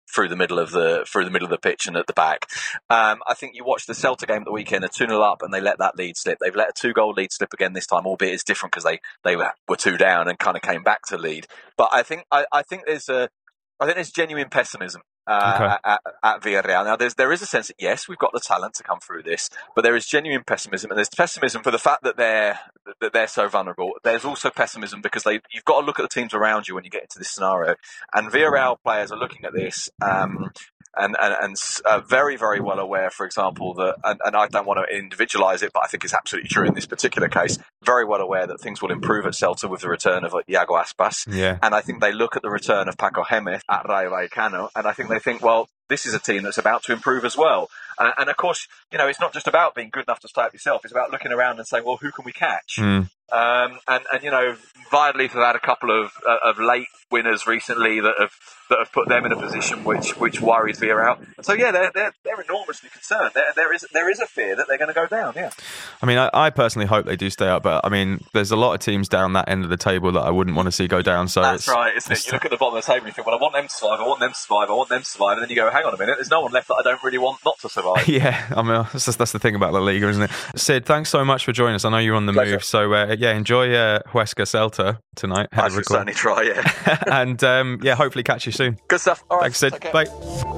through the middle of the pitch and at the back. I think you watched the Celta game at the weekend, a 2-0 up, and they let that lead slip. They've let a 2-goal lead slip again this time, albeit it's different because they were 2 down and kind of came back to lead. But I think there's genuine pessimism at Villarreal. Now, there is a sense that, yes, we've got the talent to come through this, but there is genuine pessimism, and there's pessimism for the fact that they're so vulnerable. There's also pessimism because you've got to look at the teams around you when you get into this scenario, and Villarreal players are looking at this and very, very well aware, for example, that, and I don't want to individualise it, but I think it's absolutely true in this particular case, very well aware that things will improve at Celta with the return of Iago Aspas. Yeah. And I think they look at the return of Paco Gémez at Rayo Vallecano, and I think they think, well, this is a team that's about to improve as well. And of course, it's not just about being good enough to stay up yourself. It's about looking around and saying, well, who can we catch? And Valladolid have had a couple of late winners recently that have put them in a position which worries Villarreal. And so yeah, they're enormously concerned. There is a fear that they're going to go down. Yeah. I mean, I personally hope they do stay up, but I mean, there's a lot of teams down that end of the table that I wouldn't want to see go down. So that's right, isn't it? You look at the bottom of the table and you think, well, I want them to survive, I want them to survive, I want them to survive, and then you go, hang on a minute, there's no one left that I don't really want not to survive. Yeah, I mean, that's the thing about La Liga, isn't it? Sid, thanks so much for joining us. I know you're on the move, so enjoy Huesca Celta tonight. I should certainly try, yeah. And hopefully catch you soon. Good stuff. All right, thanks, Sid. Bye.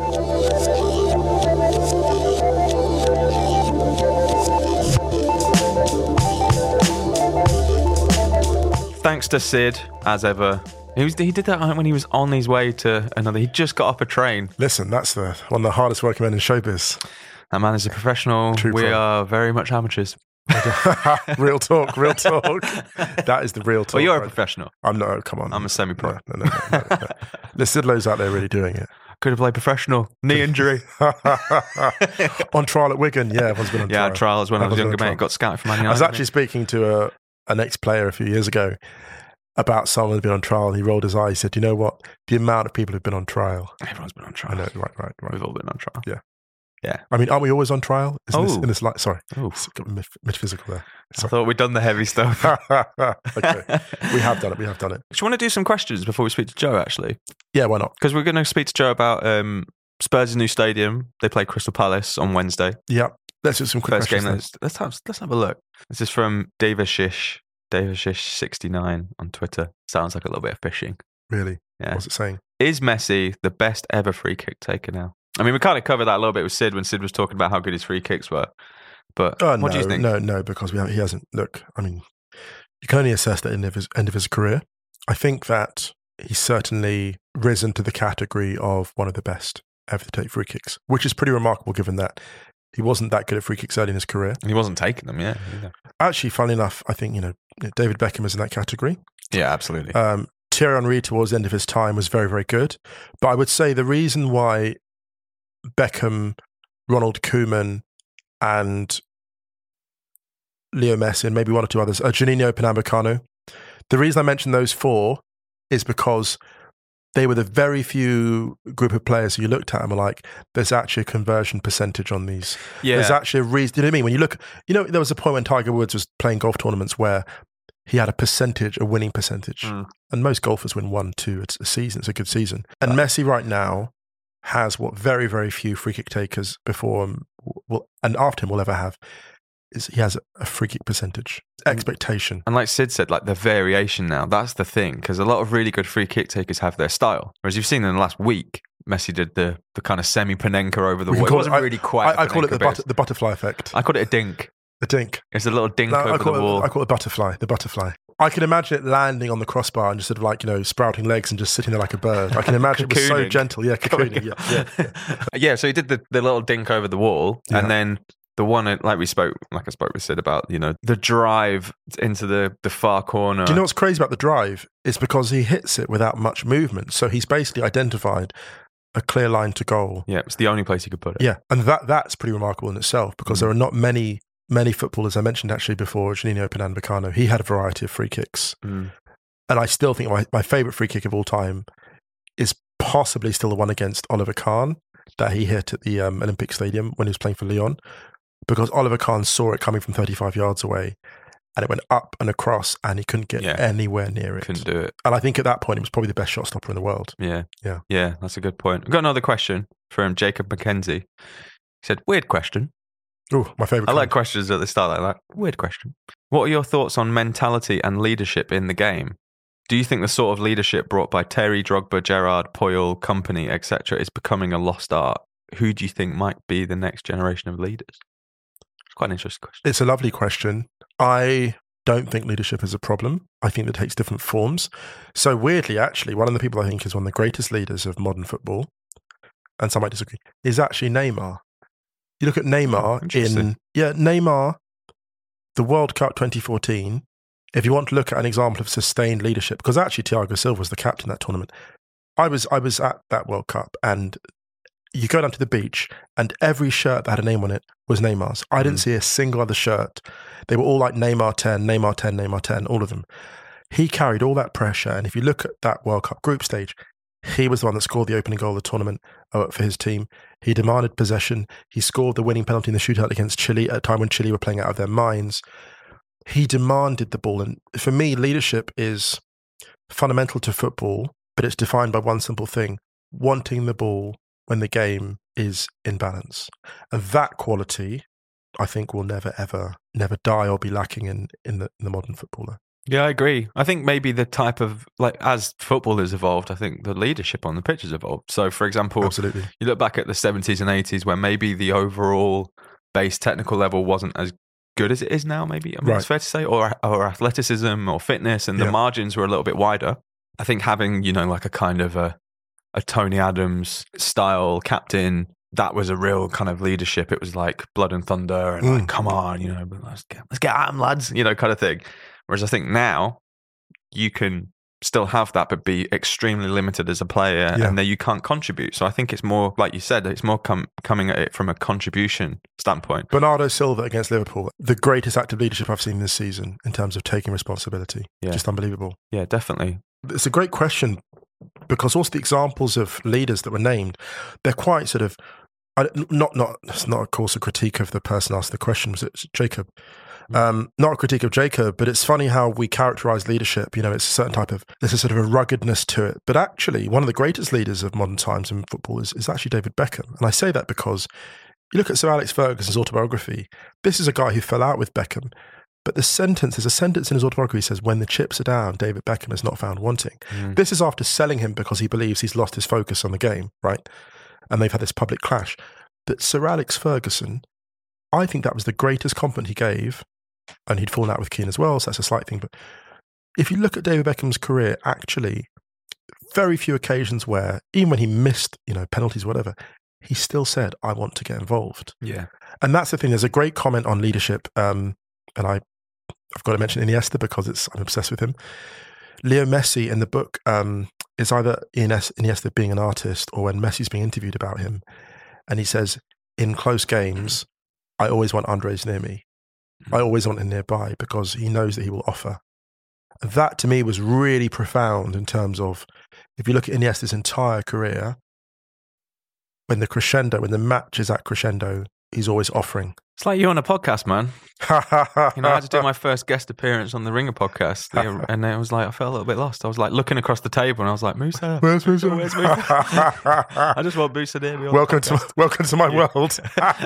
Thanks to Sid, as ever. He did that when he was on his way to another. He just got off a train. Listen, that's one of the hardest working men in showbiz. That man is a professional. We are very much amateurs. Real talk. That is the real talk. Well, you're a professional. I'm not. Come on. I'm a semi-pro. No. The Sidlows out there really doing it. Could have played professional. Knee injury. On trial at Wigan. Yeah, everyone's been on trial. Yeah, trials when I was younger, mate. Got scouted from Man United. I was actually speaking to an ex-player a few years ago about someone who'd been on trial, and he rolled his eye. He said, you know what? The amount of people who've been on trial. Everyone's been on trial. I know, right. We've all been on trial. Yeah. Yeah. I mean, aren't we always on trial? In this light? Sorry. Oh. It's got metaphysical there. I thought we'd done the heavy stuff. Okay. We have done it. Do you want to do some questions before we speak to Joe, actually? Yeah, why not? Because we're going to speak to Joe about Spurs' new stadium. They play Crystal Palace on Wednesday. Yeah. Let's do some quick First questions. Let's have a look. This is from Davishish69 on Twitter. Sounds like a little bit of fishing. Really? Yeah. What's it saying? Is Messi the best ever free kick taker now? I mean, we kind of covered that a little bit with Sid when Sid was talking about how good his free kicks were. But what do you think? No, because he hasn't. Look, I mean, you can only assess that end of his career. I think that he's certainly risen to the category of one of the best ever to take free kicks, which is pretty remarkable given that he wasn't that good at free kicks early in his career. And he wasn't taking them, yeah. Actually, funnily enough, I think, David Beckham is in that category. Yeah, absolutely. Thierry Henry towards the end of his time was very, very good. But I would say the reason why Beckham, Ronald Koeman, and Leo Messi, and maybe one or two others, Juninho Pernambucano. The reason I mention those four is because they were the very few group of players who you looked at and were like, there's actually a conversion percentage on these. Yeah. There's actually a reason. You know what I mean? When you look, there was a point when Tiger Woods was playing golf tournaments where he had a winning percentage. And most golfers win 1-2 a season. It's a good season. And Messi right now has what very, very few free kick takers before him and after him will ever have. Is he has a free kick percentage expectation. And like Sid said, like the variation now, that's the thing, because a lot of really good free kick takers have their style. Whereas you've seen in the last week, Messi did the kind of semi-Panenka over the wall. It wasn't really quite I call it the butterfly effect. I call it a dink. A dink. It's a little dink over the wall. I call it the butterfly. I can imagine it landing on the crossbar and just sort of sprouting legs and just sitting there like a bird. I can imagine it was so gentle. Yeah, cocooning. Yeah, so he did the little dink over the wall, and then the one, like I spoke with Sid about, the drive into the far corner. Do you know what's crazy about the drive? It's because he hits it without much movement. So he's basically identified a clear line to goal. Yeah, it's the only place he could put it. Yeah, and that's pretty remarkable in itself because there are not many footballers. I mentioned actually before, Juninho Pernambucano, he had a variety of free kicks. And I still think my favourite free kick of all time is possibly still the one against Oliver Kahn that he hit at the Olympic Stadium when he was playing for Lyon, because Oliver Kahn saw it coming from 35 yards away and it went up and across, and he couldn't get anywhere near it. Couldn't do it. And I think at that point, he was probably the best shot stopper in the world. Yeah, that's a good point. I've got another question from Jacob McKenzie. He said, weird question. Oh, my favourite. I like questions at the start like that. Weird question. What are your thoughts on mentality and leadership in the game? Do you think the sort of leadership brought by Terry, Drogba, Gerrard, Puyol, company, etc., is becoming a lost art? Who do you think might be the next generation of leaders? It's quite an interesting question. It's a lovely question. I don't think leadership is a problem. I think it takes different forms. So weirdly, actually, one of the people I think is one of the greatest leaders of modern football, and some might disagree, is actually Neymar. You look at Neymar Neymar, the World Cup 2014, if you want to look at an example of sustained leadership, because actually Thiago Silva was the captain of that tournament. I was at that World Cup, and you go down to the beach and every shirt that had a name on it was Neymar's. I didn't see a single other shirt. They were all like Neymar 10, Neymar 10, Neymar 10, all of them. He carried all that pressure, and if you look at that World Cup group stage, he was the one that scored the opening goal of the tournament for his team. He demanded possession. He scored the winning penalty in the shootout against Chile at a time when Chile were playing out of their minds. He demanded the ball. And for me, leadership is fundamental to football, but it's defined by one simple thing: wanting the ball when the game is in balance. And that quality, I think, will never die or be lacking in the modern footballer. Yeah, I agree. I think maybe the type of, as football has evolved, I think the leadership on the pitch has evolved. So, for example, absolutely, you look back at the 70s and 80s where maybe the overall base technical level wasn't as good as it is now, maybe. I mean, it's fair to say, or athleticism or fitness, and the margins were a little bit wider. I think having, like a kind of a Tony Adams style captain, that was a real kind of leadership. It was like blood and thunder and like, come on, let's get at 'em, lads, kind of thing. Whereas I think now you can still have that, but be extremely limited as a player, and then you can't contribute. So I think it's more, like you said, it's more coming at it from a contribution standpoint. Bernardo Silva against Liverpool, the greatest act of leadership I've seen this season in terms of taking responsibility. Yeah. Just unbelievable. Yeah, definitely. It's a great question, because also the examples of leaders that were named, they're quite sort of, it's not of course a critique of the person asked the question, was it Jacob? Not a critique of Jacob, but it's funny how we characterize leadership. It's a certain type of, there's a sort of a ruggedness to it. But actually, one of the greatest leaders of modern times in football is actually David Beckham. And I say that because you look at Sir Alex Ferguson's autobiography. This is a guy who fell out with Beckham. But there's a sentence in his autobiography that says, when the chips are down, David Beckham is not found wanting. This is after selling him because he believes he's lost his focus on the game, right? And they've had this public clash. But Sir Alex Ferguson, I think that was the greatest compliment he gave. And he'd fallen out with Keane as well, so that's a slight thing. But if you look at David Beckham's career, actually, very few occasions where, even when he missed, penalties, whatever, he still said, I want to get involved. Yeah. And that's the thing. There's a great comment on leadership, and I've got to mention Iniesta because I'm obsessed with him. Leo Messi in the book is either Iniesta being an artist or when Messi's being interviewed about him. And he says, in close games, I always want Andres near me. I always want him nearby because he knows that he will offer. That to me was really profound in terms of, if you look at Iniesta's entire career, when the match is at crescendo, he's always offering. It's like you on a podcast, man. I had to do my first guest appearance on the Ringer podcast, and it was like I felt a little bit lost. I was like looking across the table, and I was like, Musa, where's Musa? Where's Musa? I just want Musa near me. Welcome to my world.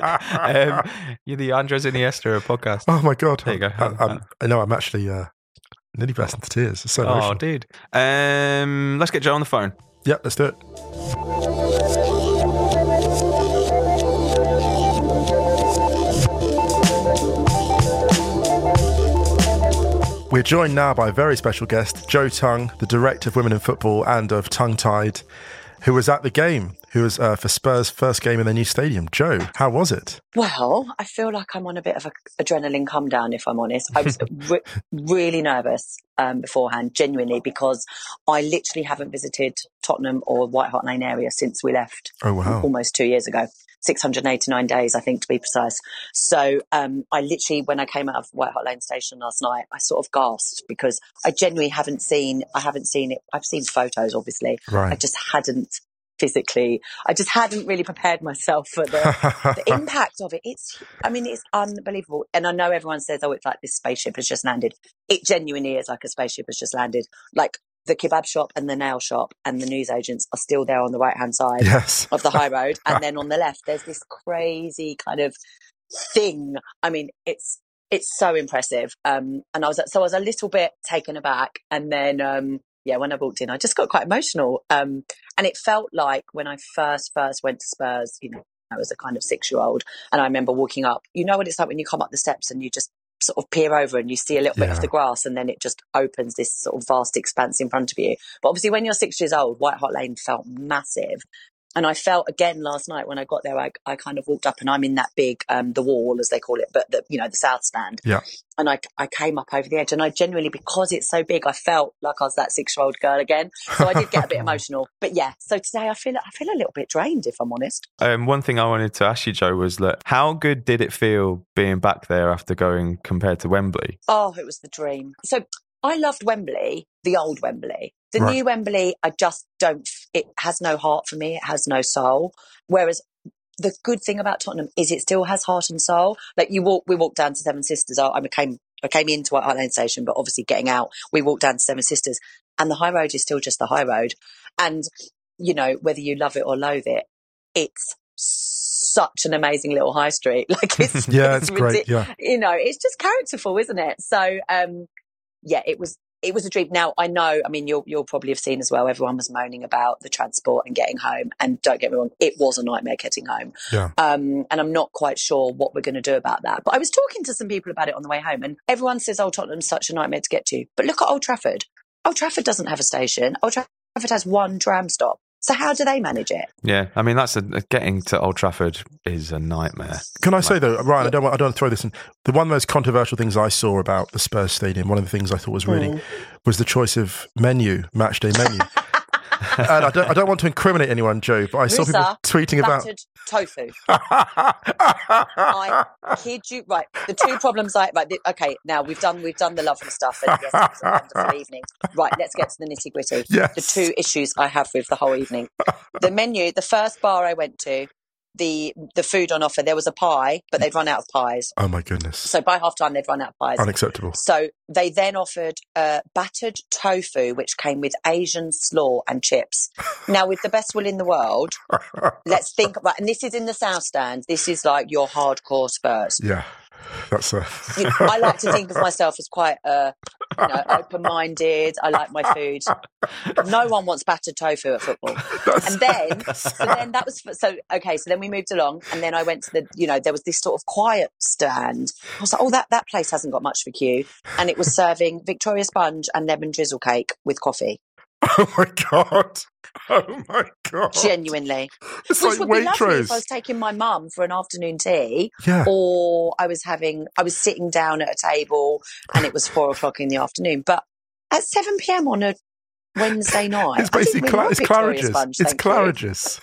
You're the Andres Iniesta of podcast. Oh my god! There you go. I know. I'm actually nearly burst into tears. It's so emotional. Oh, dude. Let's get Joe on the phone. Yeah, let's do it. We're joined now by a very special guest, Joe Tongue, the Director of Women in Football and of Tongue Tied, who was at the game, who was for Spurs' first game in their new stadium. Joe, how was it? Well, I feel like I'm on a bit of an adrenaline come down, if I'm honest. I was really nervous beforehand, genuinely, because I literally haven't visited Tottenham or White Hart Lane area since we left almost 2 years ago. 689 days, I think, to be precise. So I literally, when I came out of White Hart Lane Station last night, I sort of gasped because I genuinely haven't seen it. I've seen photos, obviously. Right. I just hadn't physically. I just hadn't really prepared myself for the impact of it. It's unbelievable. And I know everyone says, oh, it's like this spaceship has just landed. It genuinely is like a spaceship has just landed. Like the kebab shop and the nail shop and the newsagents are still there on the right-hand side of the high road. And then on the left, there's this crazy kind of thing. I mean, it's so impressive. And I was a little bit taken aback. And then, when I walked in, I just got quite emotional. And it felt like when I first went to Spurs, you know, I was a kind of 6-year-old, and I remember walking up. You know what it's like when you come up the steps and you just sort of peer over and you see a little bit of the grass, and then it just opens this sort of vast expanse in front of you. But obviously when you're 6 years old, White Hart Lane felt massive. And I felt again last night when I got there, I kind of walked up, and I'm in that big, the wall as they call it, but the South Stand. Yeah. And I came up over the edge, and I genuinely, because it's so big, I felt like I was that 6-year-old girl again. So I did get a bit emotional. But yeah, so today I feel a little bit drained, if I'm honest. One thing I wanted to ask you, Jo, was that how good did it feel being back there after going compared to Wembley? Oh, it was the dream. So I loved Wembley, the old Wembley. The new Wembley, I just don't, it has no heart for me. It has no soul. Whereas the good thing about Tottenham is it still has heart and soul. Like we walked down to Seven Sisters. I came into White Hart Lane Station, but obviously getting out, we walked down to Seven Sisters, and the high road is still just the high road. And, you know, whether you love it or loathe it, it's such an amazing little high street. Like it's great. Yeah. You know, it's just characterful, isn't it? So, it was a dream. Now, I know, I mean, you'll probably have seen as well, everyone was moaning about the transport and getting home. And don't get me wrong, it was a nightmare getting home. Yeah. And I'm not quite sure what we're going to do about that. But I was talking to some people about it on the way home, and everyone says, oh, Tottenham's such a nightmare to get to. But look at Old Trafford. Old Trafford doesn't have a station. Old Trafford has one tram stop. So how do they manage it? Yeah, I mean, getting to Old Trafford is a nightmare. Can I say though, Ryan, I don't want to throw this in. One of the most controversial things I saw about the Spurs stadium, one of the things I thought was was the choice of match day menu. And I don't want to incriminate anyone, Jo, but I saw people tweeting about tofu. I kid you. Right, the two problems. Okay, now we've done the lovely stuff, and yes, it was a wonderful evening. Right, let's get to the nitty gritty. Yes. The two issues I have with the whole evening: the menu. The first bar I went to, the food on offer, there was a pie, but they'd run out of pies. Oh my goodness. So by half time they'd run out of pies. Unacceptable. So they then offered battered tofu, which came with Asian slaw and chips. Now, with the best will in the world, let's think about, and this is in the South Stand, this is like your hardcore Spurs. Yeah. That's I like to think of myself as quite open-minded. I like my food. No one wants battered tofu at football. So then we moved along, and then I went to there was this sort of quiet stand. I was like, oh, that place hasn't got much for queue, and it was serving Victoria sponge and lemon drizzle cake with coffee. Oh my god! Genuinely, it's which like would be lovely Waitrose. if I was taking my mum for an afternoon tea, or I was sitting down at a table and it was 4:00 in the afternoon. But at 7 p.m. on a Wednesday night, it's basically it's Claridge's. It's Claridge's.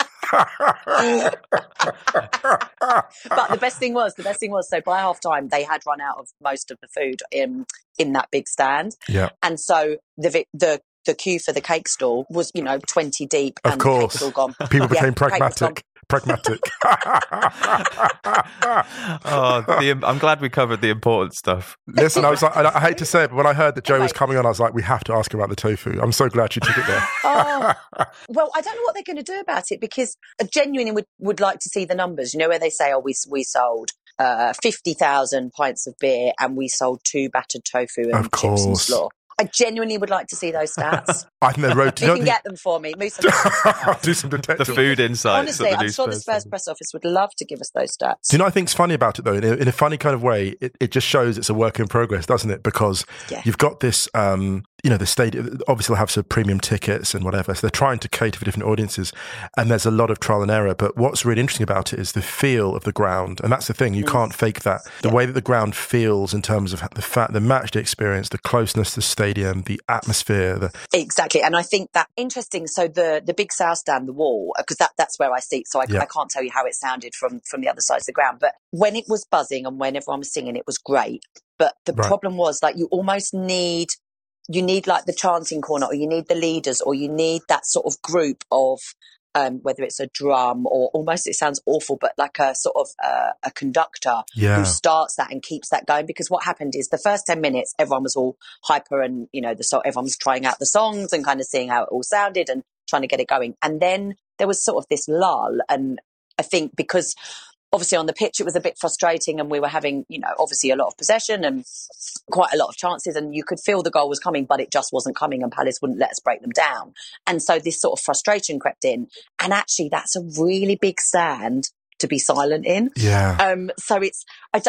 But the best thing was, so by half time they had run out of most of the food in that big stand. Yeah, and so the queue for the cake stall was, 20 deep, and of course, the cake was all gone. People became pragmatic. I'm glad we covered the important stuff. Listen, I was like, I hate to say it, but when I heard that Jo was coming on, I was like, we have to ask about the tofu. I'm so glad she took it there. Well, I don't know what they're going to do about it, because I genuinely would like to see the numbers. You know, where they say, oh, we sold 50,000 pints of beer and we sold 2 battered tofu and chips and slaw. I genuinely would like to see those stats. I think they're you can get them for me. I'll do some detective. The food insights. Honestly, I'm sure the Spurs press office would love to give us those stats. Do you know what I think's funny about it, though? In a funny kind of way, it just shows it's a work in progress, doesn't it? Because you've got this, the stadium, obviously they'll have some premium tickets and whatever, so they're trying to cater for different audiences, and there's a lot of trial and error. But what's really interesting about it is the feel of the ground, and that's the thing, you can't fake that. The way that the ground feels in terms of the match day experience, the closeness to the stadium, the atmosphere. Exactly, and I think that interesting. So the big South Stand, the wall, because that's where I see, so I can't tell you how it sounded from the other side of the ground. But when it was buzzing and when everyone was singing, it was great. But the problem was, like, you almost need like the chanting corner, or you need the leaders, or you need that sort of group of whether it's a drum or almost, it sounds awful, but like a sort of a conductor who starts that and keeps that going. Because what happened is the first 10 minutes, everyone was all hyper and, everyone was trying out the songs and kind of seeing how it all sounded and trying to get it going. And then there was sort of this lull. And I think because obviously on the pitch, it was a bit frustrating and we were having, obviously a lot of possession and quite a lot of chances, and you could feel the goal was coming, but it just wasn't coming and Palace wouldn't let us break them down. And so this sort of frustration crept in. And actually that's a really big stand to be silent in. Yeah. So it's, I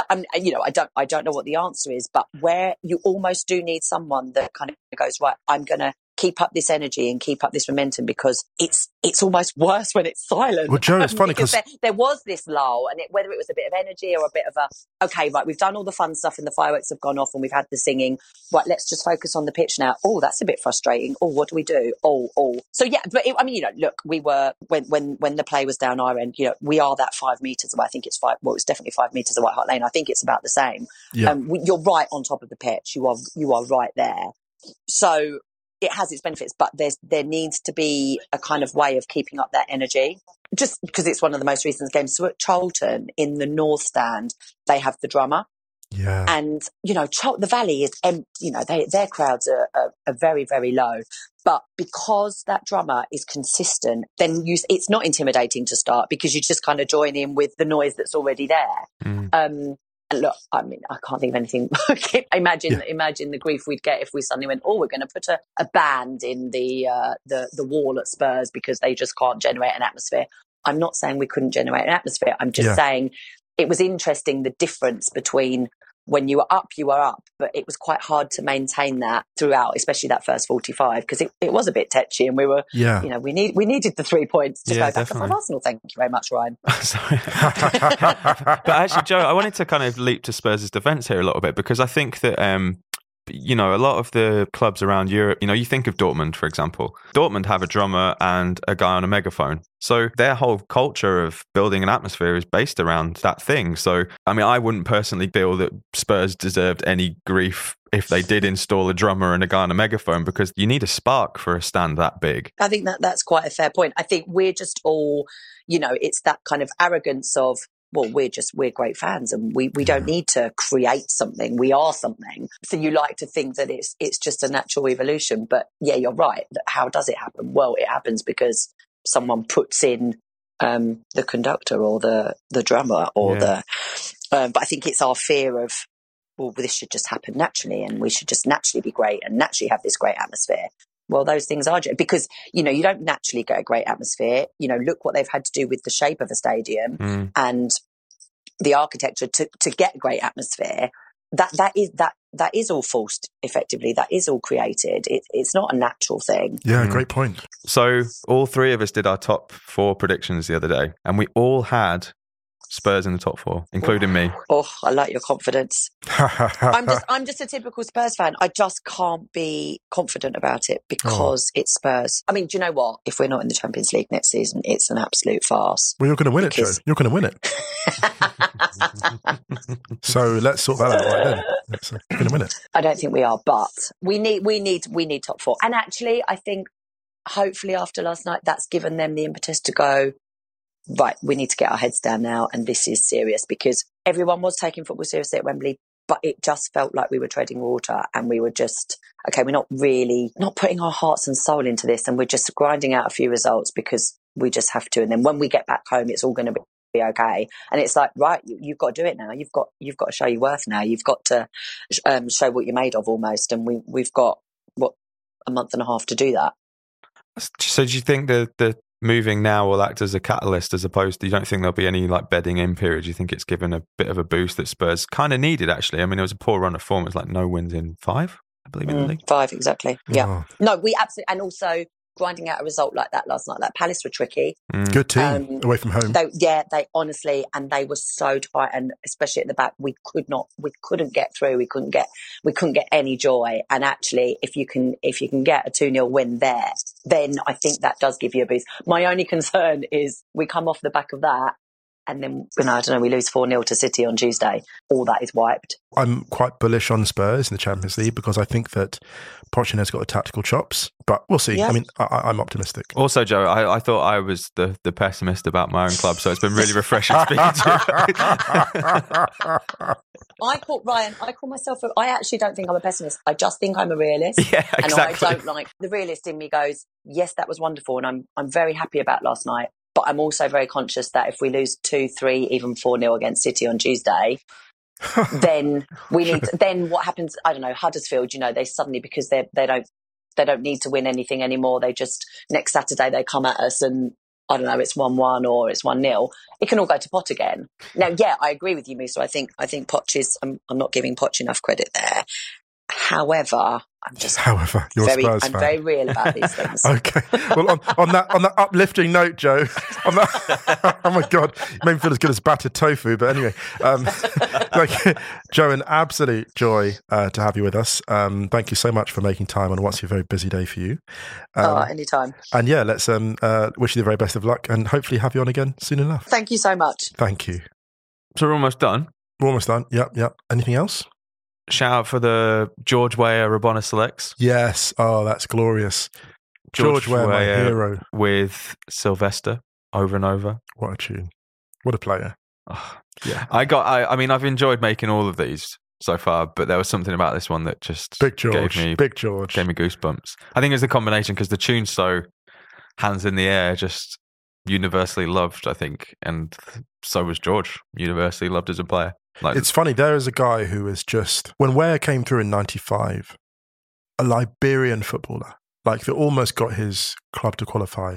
don't know what the answer is, but where you almost do need someone that kind of goes, right, I'm going to keep up this energy and keep up this momentum, because it's almost worse when it's silent. Well, Joe, it's funny because there was this lull, and whether it was a bit of energy or a bit of okay, right, we've done all the fun stuff and the fireworks have gone off and we've had the singing, right, let's just focus on the pitch now. Oh, that's a bit frustrating. Oh, what do we do? Oh. So yeah, but look, we were, when the play was down our end, we are that 5 meters away. I think it's it's definitely 5 meters of White Hart Lane. I think it's about the same. Yeah. You're right on top of the pitch. You are right there. So it has its benefits, but there needs to be a kind of way of keeping up that energy. Just because it's one of the most recent games. So at Charlton, in the North Stand, they have the drummer. Yeah. And, the Valley is empty, their crowds are very, very low. But because that drummer is consistent, then it's not intimidating to start, because you just kind of join in with the noise that's already there. And look, I mean, I can't think of anything. Imagine the grief we'd get if we suddenly went, we're going to put a band in the wall at Spurs because they just can't generate an atmosphere. I'm not saying we couldn't generate an atmosphere. I'm just saying it was interesting, the difference between when you were up, but it was quite hard to maintain that throughout, especially that first 45, because it was a bit tetchy, and we were, we needed the 3 points to go back up on Arsenal. Thank you very much, Ryan. Sorry. But actually, Joe, I wanted to kind of leap to Spurs' defence here a little bit, because I think that, a lot of the clubs around Europe, you think of Dortmund, for example. Dortmund have a drummer and a guy on a megaphone. So their whole culture of building an atmosphere is based around that thing. So, I mean, I wouldn't personally feel that Spurs deserved any grief if they did install a drummer and a guy on a megaphone, because you need a spark for a stand that big. I think that's quite a fair point. I think we're just all, it's that kind of arrogance of, well, we're great fans and we don't need to create something. We are something. So you like to think that it's just a natural evolution. But yeah, you're right. How does it happen? Well, it happens because someone puts in the conductor or the drummer or but I think it's our fear of, well, this should just happen naturally and we should just naturally be great and naturally have this great atmosphere. Well, those things are because, you don't naturally get a great atmosphere. Look what they've had to do with the shape of a stadium and the architecture to get a great atmosphere. That is all forced, effectively. That is all created. It's not a natural thing. Yeah, great point. So all three of us did our top 4 predictions the other day, and we all had Spurs in the top 4, including me. Oh, I like your confidence. I'm just a typical Spurs fan. I just can't be confident about it because it's Spurs. I mean, do you know what? If we're not in the Champions League next season, it's an absolute farce. Well, you're going to win it, Joe. You're going to win it. So let's sort that out right then. You're going to win it. I don't think we are, but we need top 4. And actually, I think hopefully after last night, that's given them the impetus to go, right, we need to get our heads down now, and this is serious, because everyone was taking football seriously at Wembley, but it just felt like we were treading water, and we were just, okay, we're not putting our hearts and soul into this, and we're just grinding out a few results because we just have to, and then when we get back home, it's all going to be okay. And it's like, right, you've got to do it now. You've got to show your worth now. You've got to show what you're made of almost, and we've got a month and a half to do that. So do you think the moving now will act as a catalyst, as opposed to, you don't think there'll be any bedding in period? Do you think it's given a bit of a boost that Spurs kind of needed, actually? I mean, it was a poor run of form. It was no wins in 5, I believe, in the league. 5, exactly. Yeah. No, we absolutely, and also grinding out a result like that last night. Like Palace were tricky. Good team away from home. They honestly, and they were so tight, and especially at the back, we couldn't get through. We couldn't get any joy. And actually, if you can get a 2-0 win there, then I think that does give you a boost. My only concern is we come off the back of that, and then, I don't know, we lose 4-0 to City on Tuesday, all that is wiped. I'm quite bullish on Spurs in the Champions League because I think that Pochettino's got the tactical chops, but we'll see. Yeah. I mean, I'm optimistic. Also, Joe, I thought I was the pessimist about my own club, so it's been really refreshing speaking to you. I call myself, I actually don't think I'm a pessimist. I just think I'm a realist. Yeah, exactly. And I don't like, the realist in me goes, yes, that was wonderful. And I'm very happy about last night. But I'm also very conscious that if we lose 2-3, even 4-0 against City on Tuesday, then then what happens? I don't know, Huddersfield, they suddenly, because they don't need to win anything anymore. They just, next Saturday, they come at us and, I don't know, it's 1-1 or it's 1-0. It can all go to pot again. Now, yeah, I agree with you, Musa. I think Poch is, I'm not giving Poch enough credit there. However, you're a Spurs fan. I'm very real about these things. Okay. Well, on that uplifting note, Joe, oh my God, you made me feel as good as battered tofu. But anyway, Joe, an absolute joy to have you with us. Thank you so much for making time on what's a very busy day for you. Anytime. And yeah, let's wish you the very best of luck and hopefully have you on again soon enough. Thank you so much. Thank you. So we're almost done. Yep. Anything else? Shout out for the George Weah Rabona selects. Yes. Oh, that's glorious. George Weah, my hero. With Sylvester over and over. What a tune. What a player. Oh, yeah. I've enjoyed making all of these so far, but there was something about this one that just Big George. gave me goosebumps. I think it was the combination because the tune's so hands in the air, just universally loved, I think. And so was George, universally loved as a player. It's funny, there is a guy who is just, when Weah came through in 95, a Liberian footballer, that almost got his country to qualify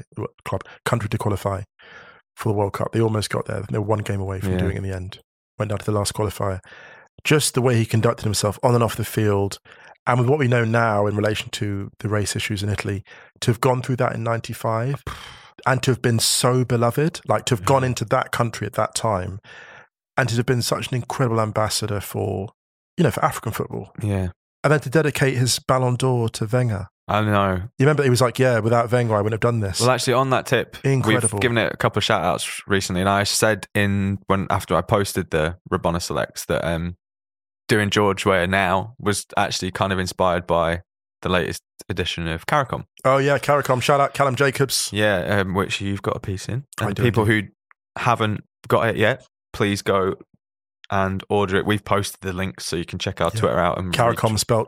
for the World Cup. They almost got there. They were one game away from doing it in the end. Went down to the last qualifier. Just the way he conducted himself on and off the field, and with what we know now in relation to the race issues in Italy, to have gone through that in 95 and to have been so beloved, to have gone into that country at that time, and to have been such an incredible ambassador for African football. Yeah. And then to dedicate his Ballon d'Or to Wenger. I know. You remember he was like, without Wenger, I wouldn't have done this. Well, actually, on that tip, incredible. We've given it a couple of shout-outs recently, and I said after I posted the Rabona Selects that doing George Weah now was actually kind of inspired by the latest edition of CARICOM. Oh, yeah, CARICOM. Shout out Callum Jacobs. Yeah, which you've got a piece in. And people who haven't got it yet, please go and order it. We've posted the link so you can check our Twitter out. And CARICOM spelled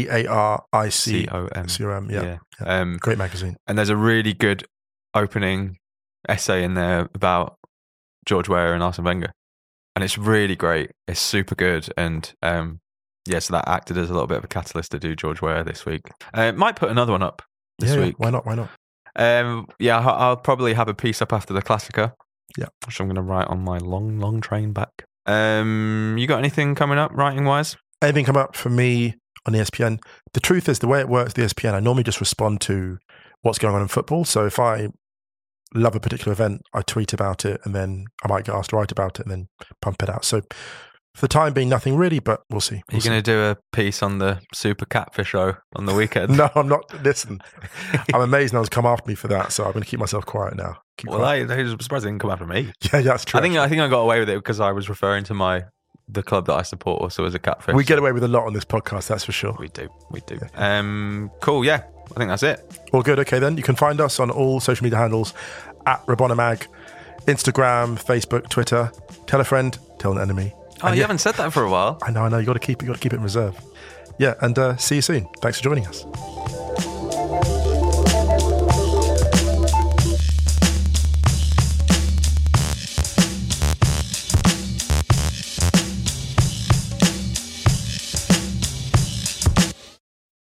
CARICOM. Yeah. Great magazine. And there's a really good opening essay in there about George Weah and Arsene Wenger. And it's really great. It's super good. And so that acted as a little bit of a catalyst to do George Weah this week. Might put another one up this week. Why not? I'll probably have a piece up after the Classica. Yeah. Which I'm going to write on my long, long train back. You got anything coming up writing-wise? Anything come up for me on ESPN? The truth is, the way it works, the ESPN, I normally just respond to what's going on in football. So if I love a particular event, I tweet about it, and then I might get asked to write about it and then pump it out. So for the time being, nothing really, but we'll see. Are you going to do a piece on the Super Catfish show on the weekend? No, I'm not. Listen, I'm amazed no one's come after me for that, so I'm going to keep myself quiet now. I was surprised they didn't come after me. Yeah, that's true. I think I got away with it because I was referring to the club that I support also as a catfish. We get away with a lot on this podcast, that's for sure. We do. Yeah. Cool, yeah. I think that's it. All good. Okay, then. You can find us on all social media handles at Rabona Mag, Instagram, Facebook, Twitter. Tell a friend, tell an enemy. Oh, you haven't said that for a while. I know. You got to keep it in reserve. Yeah, and see you soon. Thanks for joining us.